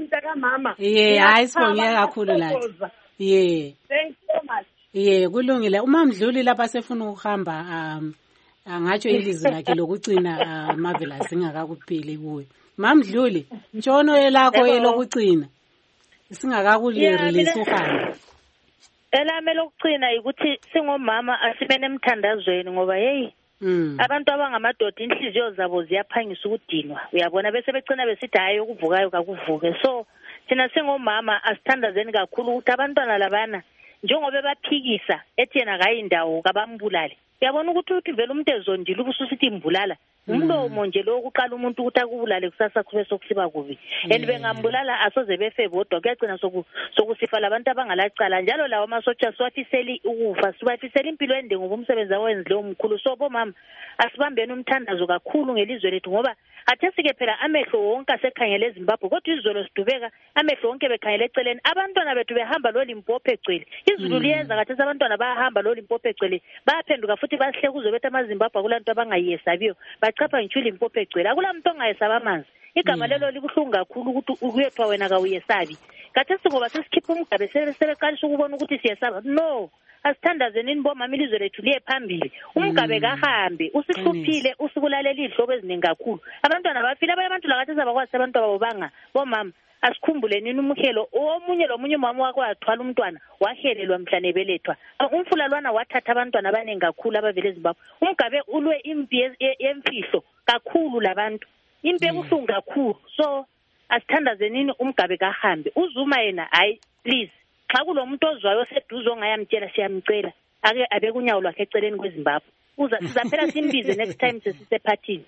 ye hayi sibongile kakhulu lathi ye thank you so much ye kulungile uma Mdluli lapha sefuna ukuhamba um angatsho ilizwi lakhe lokucina Marvelous singakakuphili kuwe Mamdluli ntshono elakho elokucina singakakulirelease uhamba elame lokucina ukuthi singomama asibene emthandazweni ngoba hey abantu abangamadoda inhliziyo zabo ziyaphangisa ukudinwa uyabona bese becina besithi hayi ukuvukayo kakuvuke so thina singomama asithandazeni kakhulu ukuthi abantwana labana njengoba baphikisa ethi yena kayindawo kabambulale uyabona ukuthi uthi vele umuntu ezondile ubususithi imbulala umlomo nje lo kuqala umuntu ukuthi akubulale kusasa kube sokusiba kubi and bengambulala asoze befe bodwa kuyagcina sokusifa labantu abangalacala njalo lawo amasotsha siwafiseli ukufa siwafiseli impilo ende ngoba umsebenzi awenzile omkhulu so bomama asibambeni umthandazo kakhulu ngelizwe lethu ngoba athesike phela amehlo wonke asekhangele eZimbabwe kodwa izolo sidubeka amehlo wonke bekhangele eceleni abantwana bethu behamba lo Limpopo egcwele izulu liyenza kathesi abantwana bayahamba lo Limpopo egcwele bayaphenduka futhi bahle kuzobetha amaZimbabwe akulanto abangayiyesabiyo bachapha ngitsho Limpopo egcwele akulamuntu ongayesaba amanzi igama lelo libuhlungu kakhulu ukuthi ukuyethwa wena kawuyesabi kathesi ngoba sesikhipha umgabe sebeqalisa ukubona ukuthi siyesaba no asithandazeni nibomama ilizwe lethu liye phambili umgabe kahambe usihluphile usikulalela ihlobo eziningi kakhulu abantwana bafile abanye abantu lakathi sabakwazi abantu babo banga bomama asikhumbule nini umuhelo omunye lomunye umama wakhe wathwala umntwana wahelelwa mhlane ebelethwa umfula lwana wathatha abantwana abaningi kakhulu abavele eZimbabwe umgabe ulwe impi yemfihlo kakhulu labantu impi ebuhlungu kakhulu so asithandaze nini umgabe kahambe uZuma yena hayi please xa kulomuntu ozwayo seduze ongayamtshela siyamcela ake abe kunyawo lwakhe eceleni kweZimbabwe uza sizaphela simbize next time sesisephathini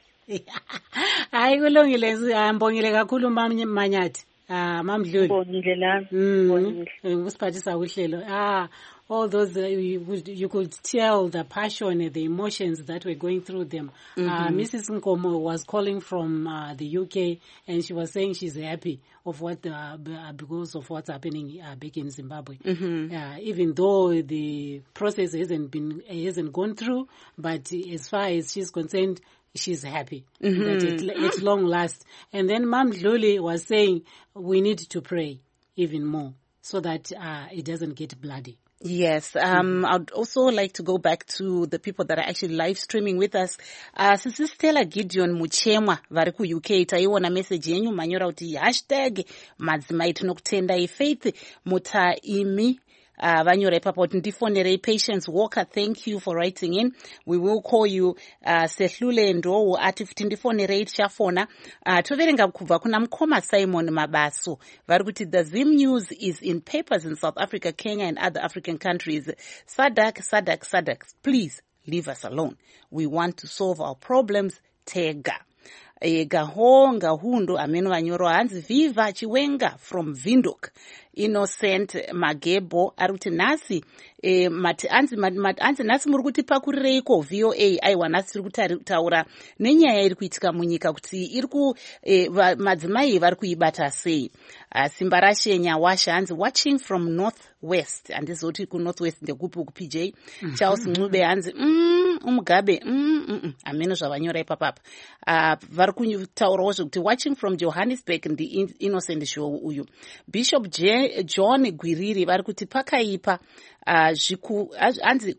hayi kulungile ngibongile kakhulu Manyathi ah Mamdluli ngibongile la ngusiphathisa uhlelo ah all those uh, you, you could tell the passion and the emotions that were going through them. Mm-hmm. uh, Missus Nkomo was calling from uh, the U K and she was saying she's happy of what uh, because of what's happening uh, back in Zimbabwe. Mm-hmm. uh, even though the process hasn't been hasn't gone through, but as far as she's concerned, she's happy mm-hmm. that it, at long last. And then Mamdluli was saying we need to pray even more so that uh, it doesn't get bloody. Yes, um, mm-hmm. I'd also like to go back to the people that are actually live streaming with us. Uh, Sisi Stella Gideon Muchemwa vari ku U K taiona message yenyu manyora kuti hashtag madzimai tinokutenda iFaith Mutaimi. Uh, vanyora ipapo kuti ndifonerei Patience Walker, thank you for writing in. We will call you uh, Sehlule Ndowo ati futi ndifonerei tichafona. Uh, toverenga kubva kuna Mkoma Simon Mabaso vari kuti the Zim news is in papers in South Africa, Kenya and other African countries. Sadak, Sadak, Sadak, please leave us alone. We want to solve our problems. Tega. E, gahonga hundo ameno vanyoro hanzi Viva Chiwenga from Vinduk. Innocent Magebo aruti nasi e, mati anzi mati anzi nasi muri kuti pakureiko V O A aiwa nasi iri kutaura nenyaya iri kuitika munyika kuti iri ku e, madzimai vari kuibata sei. Uh, Simba Rashenya washa hanzi watching from North West andizoti ku North West ndekupi ku P J. Mm-hmm. Charles Ngube hanzi mm, umugabe mm, mm, mm. ameno zvavanyora ipapapa. Uh, vari kutaurawo zvekuti watching from Johannesburg ndi Innocent show uyu. Bishop J John Gwiriri vari kuti pakaipa uh, zviku anzi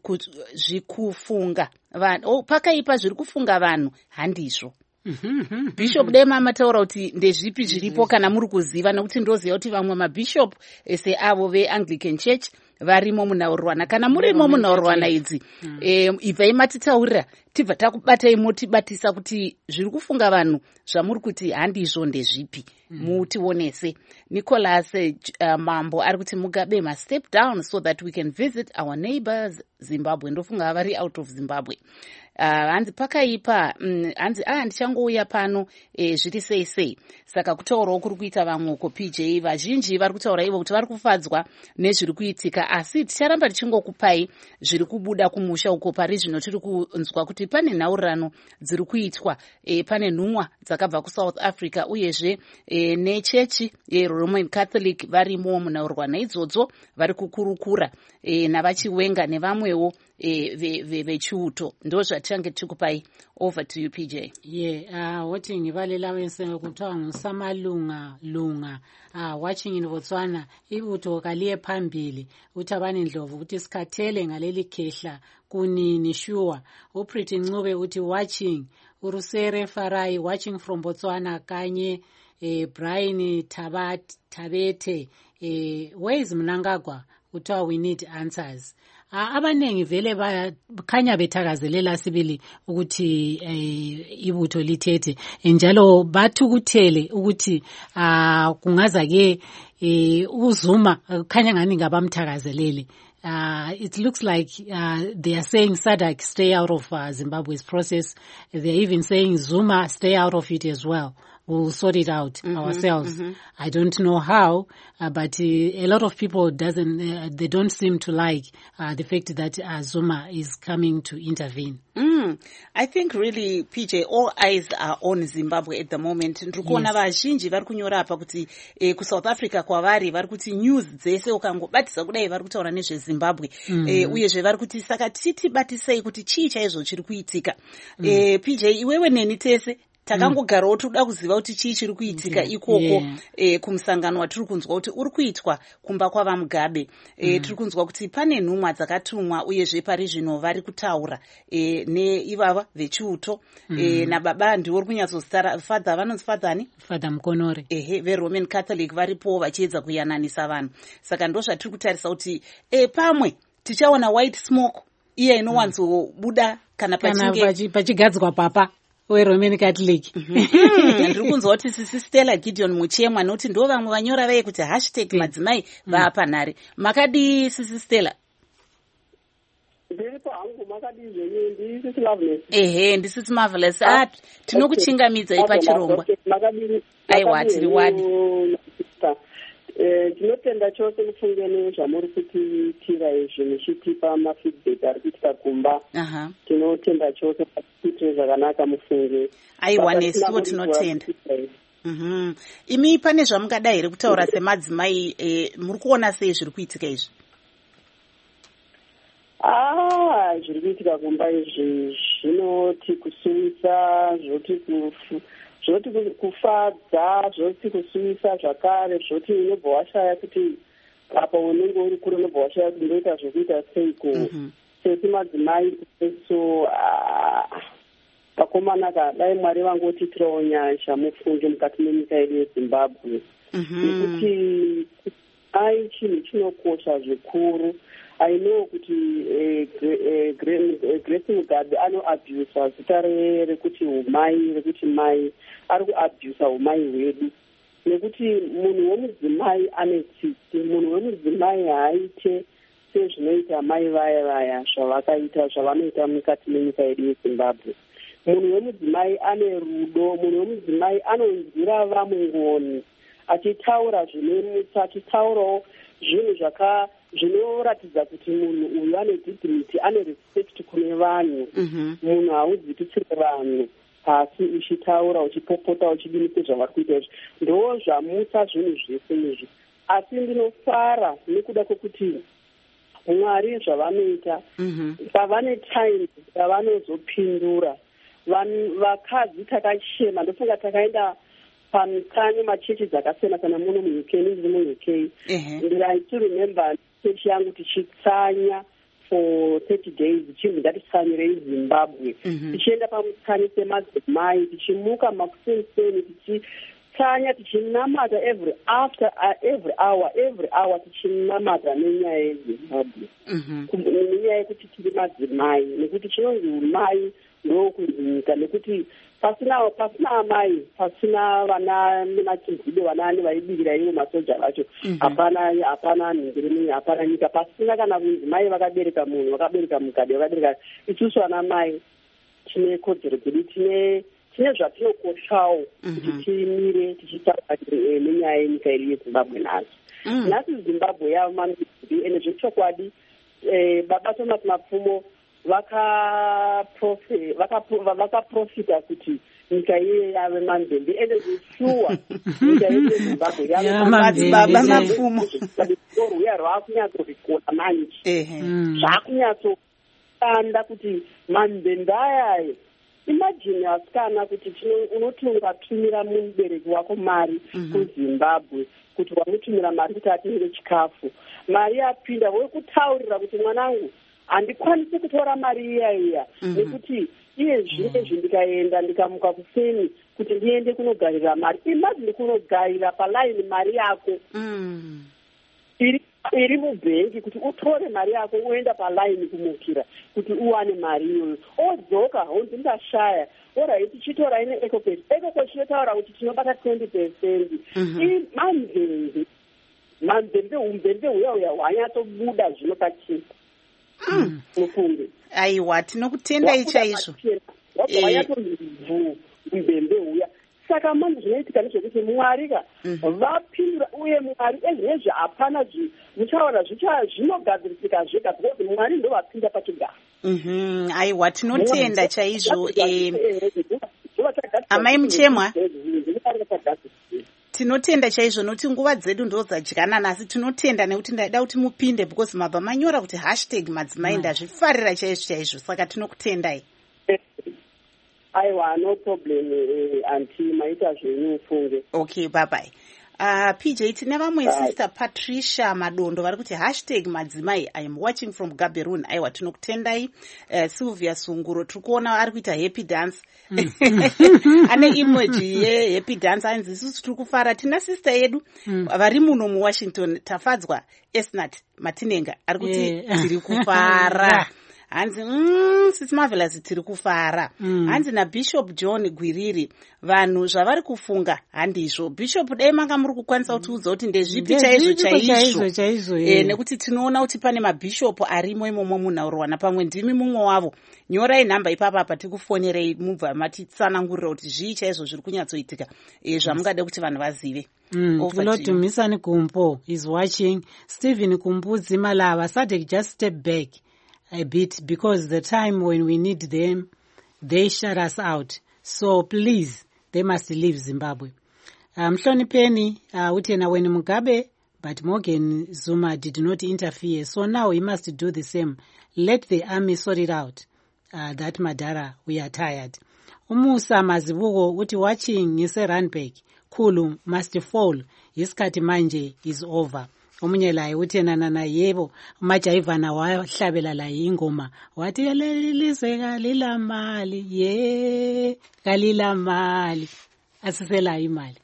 zvikufunga vanhu oh, pakaipa zviri kufunga vanhu handizvo. Mm-hmm. Bishop Dema mataura kuti ndezvipi zviripo kana muri kuziva nekuti ndoziva kuti vamwe mabishop ese avo veAnglican Church varimo munaurirwana kana murimo munaurirwana idzi mm. e, ibvai matitaurira tibva takubatai motibatisa kuti zviri kufunga vanhu zvamuri kuti handizvo ndezvipi mm. mutionese. Nicholas uh, Mambo ari kuti Mugabe must step down so that we can visit our neighbors Zimbabwe. Ndofunga vari out of Zimbabwe. Uh, hanzi pakaipa mm, hanzi ah ndichangouya pano e, zviri sei sei saka kutaurawo kuri kuita vamwe uko P J vazhinji vari kutaura ivo kuti vari kufadzwa nezviri kuitika asi ticharamba tichingokupai zviri kubuda kumusha uko pari zvino tiri kunzwa kuti pane nhaurirano dziri kuitwa e, pane nhumwa dzakabva kuSouth Africa uyezve e, nechechi yeRoman Catholic varimo munhaurirwana idzodzo vari kukurukura e, navachiwenga nevamwewo e, vechiuto ve, ve ndo zvatichange tichikupai. Over to you P J. Yeah, uh, watching Ivalela wense kuthiwa nguSamalunga lunga uh, watching in Botswana ibuto kaliye phambili uthi abanindlovu ukuthi sikhathele ngaleli khehla kunini sure. uPretty Ncube uthi watching uRusere Farai watching from Botswana kanye eh, Brian Tabat Tabete eh, where is Mnangagwa uthiwa we need answers. Abanengi vele bakhanya bethakazelela sibili ukuthi eh, ibutho lithethe njalo bathukuthele ukuthi ah kungaza ke eh, uZuma khanya ngani ngabamthakazelele. Uh, it looks like uh, they are saying Sadak stay out of uh, Zimbabwe's process. They are even saying Zuma stay out of it as well. We'll sort it out mm-hmm, ourselves. Mm-hmm. I don't know how, uh, but uh, a lot of people doesn't. Uh, they don't seem to like uh, the fact that uh, Zuma is coming to intervene. Mm. I think really, P J, all eyes are on Zimbabwe at the moment. Ndikuona vazhinji vari kunyora apa kuti eh, ku South Africa kwavari vari kuti news dzese ukangobatisa kudai vari kutaura nezve Zimbabwe. Mm. Eh, uyezve vari kuti saka titi batisei kuti chii chaizvo chiri kuitika. Mm. Eh, P J, iwewe neni tese takangogarawo toda kuziva kuti chii chiri kuitika ikoko yeah. e, kumusangano watiri kunzwa kuti uri kuitwa kumba kwava Mugabe. E, mm. tiri kunzwa kuti pane nhumwa dzakatumwa uyezve pari zvino vari kutaura e, neivava vechiuto mm. e, nababa ndiwo uri kunyatsozita fadha vanonzi fadhani fadha Mukonore ehe veRoman Catholic varipowo vachiedza kuyananisa vanhu. Saka ndo zvatiri kutarisa kuti e, pamwe tichaona white smoke iye inowanzobuda mm. kana pachinge pachigadzwa papa weRoman Catholic. Ndiri kunzwa kuti sisi Stella Gideon Muchemwa nokuti ndo vamwe vanyora vei kuti hashtag madzimai vaapanhare. Makadi sisi Stella? Ehe, ndisisi Marvelous. Ah, tinokuchingamidzai pachirongwa. Aiwa, tiri wadi. Tinotenda chose kufungeni zvamuri kutiitira izvi muchitipa mafeedback ari kuitika kumba. Tinotenda chose kuitire zvakanaka mufunge. Aiwa, nesiwo tinotenda. Mhm. Imi pane zvamungada here kutaura semadzimai muri kuona sei zviri kuitika izvi? Ah, zviri kuitika kumba izvi zvinoti kusuwisa, zvoti kufu zvoti kufadza, zvoti kusuwisa zvakare, zvoti unobva washaya kuti apa unenge uri kure unobva washaya kuti ndoita zvokuita seiko. Sesi madzimai so vakomana kadai Mwari vangotiitirawo nyasha mufunge mukati menyika yedu yeZimbabwe. Nekuti ai chinhu chinokosha zvikuru. I know kuti Grace Mugabe anoabusa zita rekuti umai rekuti mai ari kuabusa umai hwedu nekuti munhu wemudzimai ane tsitsi, munhu wemudzimai haaite sezvinoita mai vaya vaya zvavakaita zvavanoita mukati menyika yedu yeZimbabwe. Munhu wemudzimai ane rudo, munhu wemudzimai anonzwira vamwe ngoni achitaura zvinemutsa, achitaurawo zvinhu zvaka zvinoratidza kuti munhu uyu ane dignity, ane respect kune vanhu. Munhu haudzikitsire vanhu pasi uchitaura uchipopota uchidinise zvavari kuita izvi. Ndo zvamutsa zvinhu zvese izvi. Asi ndinofara nekuda kwokuti Mwari zvavanoita pavane time pavanozopindura. Vakadzi takachema, ndofunga takaenda pamukanyi machechi dzakasiyana kana muno muU K, ndiri muU K. I still remember chechi yangu tichitsanya for thirty days chimwe ndatitsanyirei Zimbabwe. Tichienda pamutsanyi semadzimai, tichimuka makuseni tichitsanya, tichinamata every after uh, every hour every hour tichinamata nenyaya yeZimbabwe. Nenyaya yekuti tiri madzimai, nekuti chinonzi umai ndokunyika, nekuti pasina pasina amai, pasina vana nemachidzibe vana nevaibirira ivo masoja vacho, hapana hapana nhingirimi, hapana nyika, pasina kana kunzi mai vakabereka munhu, vakabereka Mugabe, vakabereka isusu vana mai tine kodzero dzedu, tine tine zvatinokoshawo kuti timire tichitaura nenyaya yenyika yedu yeZimbabwe nhasi. Nhasi Zimbabwe yava mambidzwi ene zvechokwadi. Baba Thomas Mapfumo vakaprofita kuti nyika iye yave manzembe ende zvishuwa nyika yedu yeZimbabwe yave Baba Mapfumo ruya rwaakunyatsorikona manje zvaakunyatsokanda kuti manzembe ayayo. Imagine asikana kuti unoti ungatumira mubereki wako mari kuZimbabwe kuti wamutumira mari kuti atengere chikafu, mari yapinda wekutaurira kuti mwanangu handikwanisi kutora mari iya iya nekuti iye zvinezvi ndikaenda ndikamuka kuseni kuti ndiende kunogarira mari, imagine kunogarira palaini mari yako iri iri mubhengi kuti utore mari yako uenda palaini kumukira kuti uwane mari iyoyo, odzoka honzi ndashaya orai tichitora ine ecopet ecopet chinotaura kuti tinobata twenty percent. Manzembe manzembe umbembe uya uya hwanyatsobuda zvino pachii mufunge. Aiwa, tinokutendai chaizvo. Hwanyatsobvu umbembe uya. Saka manje zvinoitika nezvekuti Mwari ka vapindura, uye Mwari ezvinezvi hapana zvichaona zvinogadzirisika zvega because Mwari ndo vapinda pachigaro. Aiwa, tinotenda chaizvo. Amai Muchemwa, tinotenda chaizvo nokuti nguva dzedu ndo dzadyana, nasi tinotenda nekuti ndaida kuti mupinde because mabva manyora kuti hashtag madzimai, ndazvifarira chaizvo chaizvo, saka tinokutendai. aiwa no problem uh, anti maita zvenyu ufunge. Okay, bye bye. Uh, P J, tine vamwe sister Patricia Madondo vari kuti hashtag madzimai I am watching from Gaberone. Aiwa tinokutendai. uh, Sylvia Sunguro tiri kuona ari kuita happy dance mm. ane emoji ye happy dance anzi isusu tiri kufara. Tina sister yedu mm. vari muno muWashington tafadzwa Esnat Matinenga ari kuti yeah. tiri kufara hanzi mm, sisi Marvelous tiri kufara mm. hanzi naBishop John Gwiriri vanhu zvavari kufunga handizvo. Bishop dai manga muri kukwanisa kutiudza kuti ndezvipi chaizvo chaizvo chaizvo e, nekuti tinoona kuti pane mabishop arimo imomo munhaurirwana pamwe ndimi mumwe wavo. Nyorai nhamba ipapa apa tikufonerei mubva matitsanangurira kuti zvii chaizvo zviri kunyatsoitika e, zvamungade kuti vanhu vazive. Mm, Tulotumisani Kumpo is watching. Stephen Kumbudzi Malava, Sadek just step back a bit because the time when we need them, they shut us out. So please, they must leave Zimbabwe. Mhlonipeni um, uh, utena when Mugabe, but Morgan Zuma did not interfere. So now he must do the same. Let the army sort it out. Uh, that Madara, we are tired. Umusa Mazibugo, uti watching ngise run back. Kulu must fall. Iskati manje is over. Omunye laye utena nana yebo majaivana wahlabela la ingoma wathi lelizwe kalila mali ye kalila mali asisela imali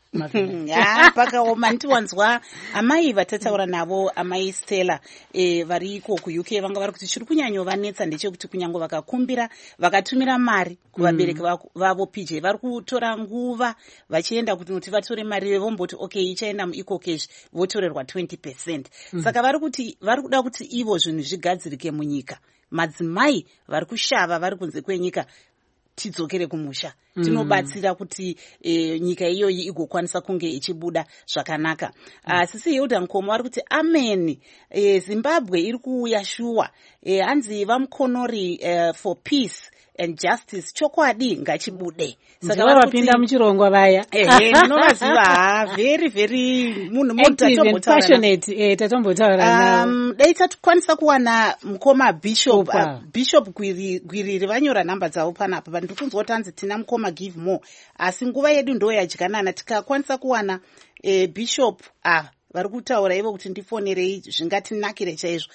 ya pakaoma ndiwanzwa amai vatataura navo amai Stella e, vari iko kuUK vanga vari kuti chiri kunyanyo vanetsa ndechekuti kunyango vakakumbira vakatumira mari kuvabereki mm. vavo P J vari kutora nguva vachienda kuti kuti vatore mari vomboti okay ichaenda mueco cash votorerwa twenty percent mm. saka vari kuti vari kuda kuti ivo zvinhu zvigadzirike munyika. Madzimai vari kushava vari kunze kwenyika tidzokere kumusha mm. tinobatsira kuti e, nyika iyoyi igokwanisa kunge ichibuda zvakanaka. mm. uh, sisi Hilda Nkomo ari kuti amen. e, Zimbabwe iri kuuya shuwa. e, hanzi vamukonori uh, for peace and justice chokwadi ngachibude. Saka vapinda muchirongwa vaya ehe ndinovaziva very very munhu munhu passionate eh tatombotaura um dai tatukwanisa kuwana mukoma Bishop uh, Bishop Gwiriri Gwiriri vanyora namba dzavo panapa vanhu tikunzwa kuti hanzi tina mukoma give more asi nguva yedu ndo yadyanana tikakwanisa kuwana eh, Bishop ah vari kutaura ivo kuti ndifonerei zvingatinakire chaizvo.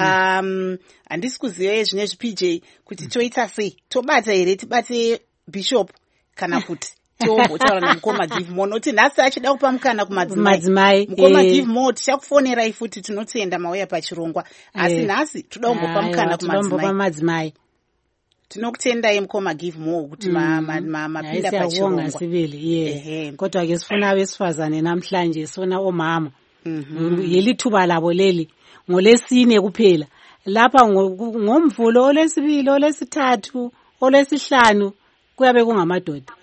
um handisi kuziva zvine zvi-P J kuti toita sei tobata here tibate Bishop kana kuti tombotaura namukoma give more noti nhasi achida kupa mukana kumadzimai mukoma give more tichakufonerai futi tinotenda mauya pachirongwa asi nhasi toda kumbopa mukana kumadzimai. Tinokutendai mukoma give more kuti mapinda pachirongwa sivili ye kodwa ke sifuna abesifazane namhlanje sona omama yelithuba labo leli ngolesine kuphela lapha ngomvulo olesibili olesithathu olesihlanu kuyabe kungamadoda.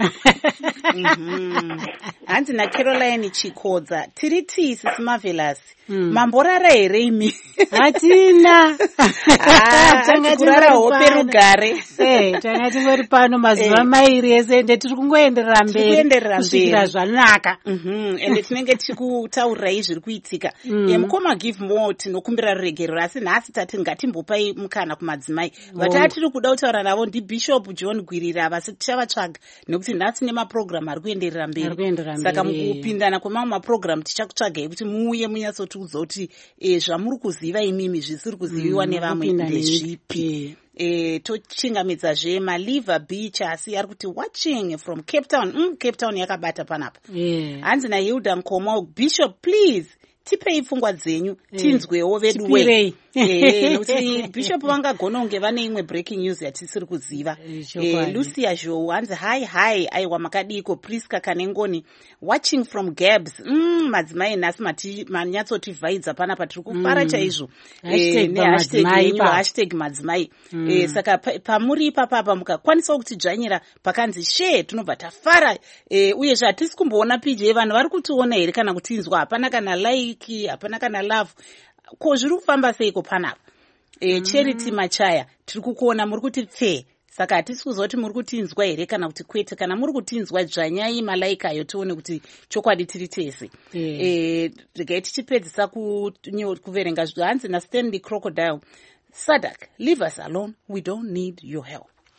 hanzi naCaroline Chikodza tiri tii sisi Marvelous mamborara here imi hatina tanga kurara hope rugare eh tanga tingori pano mazuva mairi ese ende tiri kungoenderera mberi kusvikira zvanaka ende tinenge tikutaurirai zviri kuitika. mukoma give more tinokumbira ruregerero asi nhasi tati ngatimbopai mukana kumadzimai vatava tiri kuda kutaura navo ndiBishop John Gwiriri ava tichavatsvaga nekuti nhasi nemaprogram ari kuenderera mberi saka mukupindana kwemamwe maprogram tichakutsvagai kuti muuye munyatsotiudza kuti e, zvamuri kuziva imimi zvisiri kuziviwa mm, nevamwe ndezvipi. E, tochingamidzazve Maliva Beach asi ari kuti watching from Cape Town. mm, Cape Town yakabata panapa. yeah. hanzi naHilda Nkomo Bishop please tipei pfungwa dzenyu tinzwewo veduwe nekuti Bishop vangagona kunge vane imwe breaking news yatisiri kuziva. eh, Lucia Zhou hanzi hi hi aiwa makadiko Priska Kanengoni watching from Gabs. mm, madzimai nhasi manyatsotivhaidza panapa tiri kufara mm. chaizvo eh, hashtag madzimai. mm. eh, saka pamuri ipapapa mukakwanisawo kutidzvanyira pakanzi share tinobva tafara. eh, uyezve hatisi kumboona P J vanhu vari kutiona here kana kutinzwa hapana kana like hapana kana love ko zviri kufamba seiko panapa. e, Charity Machaya tiri kukuona muri kuti pfe saka hatisi kuziva kuti muri kutinzwa here kana kuti kwete. kana muri kutinzwa dzvanyai malaika ayo tione kuti chokwadi tiri tese. e, regai tichipedzisa kuverenga hanzi naStanley Crocodile Sadak leave us alone we don't need your help. Mm.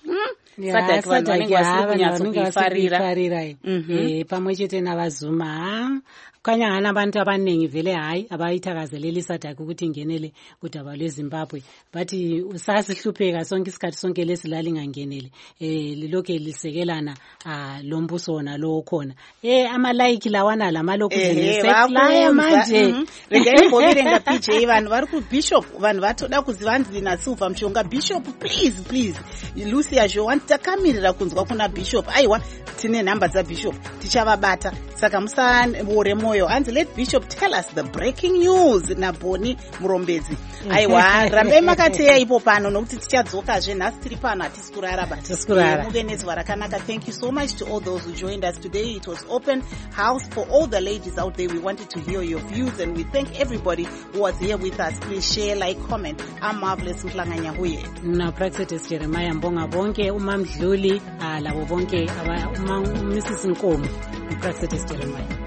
Sadaki vanhu vanenge vasiri kunyatsokuifarira eh pamwe chete navazuma kanya hana bantu abaningi vele hayi abayithakazeleli Sadaki ukuthi ingenele kudaba lweZimbabwe but usasihlupheka sonke isikhathi sonke lesilali ngangenele eh liloke lisekelana ah lombuso wona lo khona eh ama like lawana lamalokhu ngeseklaya manje ngeke nga P J vanhu vari ku Bishop vanhu vatoda kuzivanzina Silver Mshonga Bishop please please Lucia Joan takamirira kunzwa kuna Bishop aiwa tine namba dza Bishop tichavabata saka musawore moyo and let Bishop tell us the breaking news na Boni Murombezi aiwa rambe makateya ipo pano nokuti tichadzoka zve nhasi tiri pano hatisi kurara but muve nezwa rakanaka. Thank you so much to all those who joined us today. It was open house for all the ladies out there. We wanted to hear your views and we thank everybody who was here with us. Please share, like, comment. I'm Marvelous Mhlanganya Huye na Praxetes Jeremiah Mbonga bonke umamdluli labo bonke uma Missus Nkomo Praxetes Jeremiah.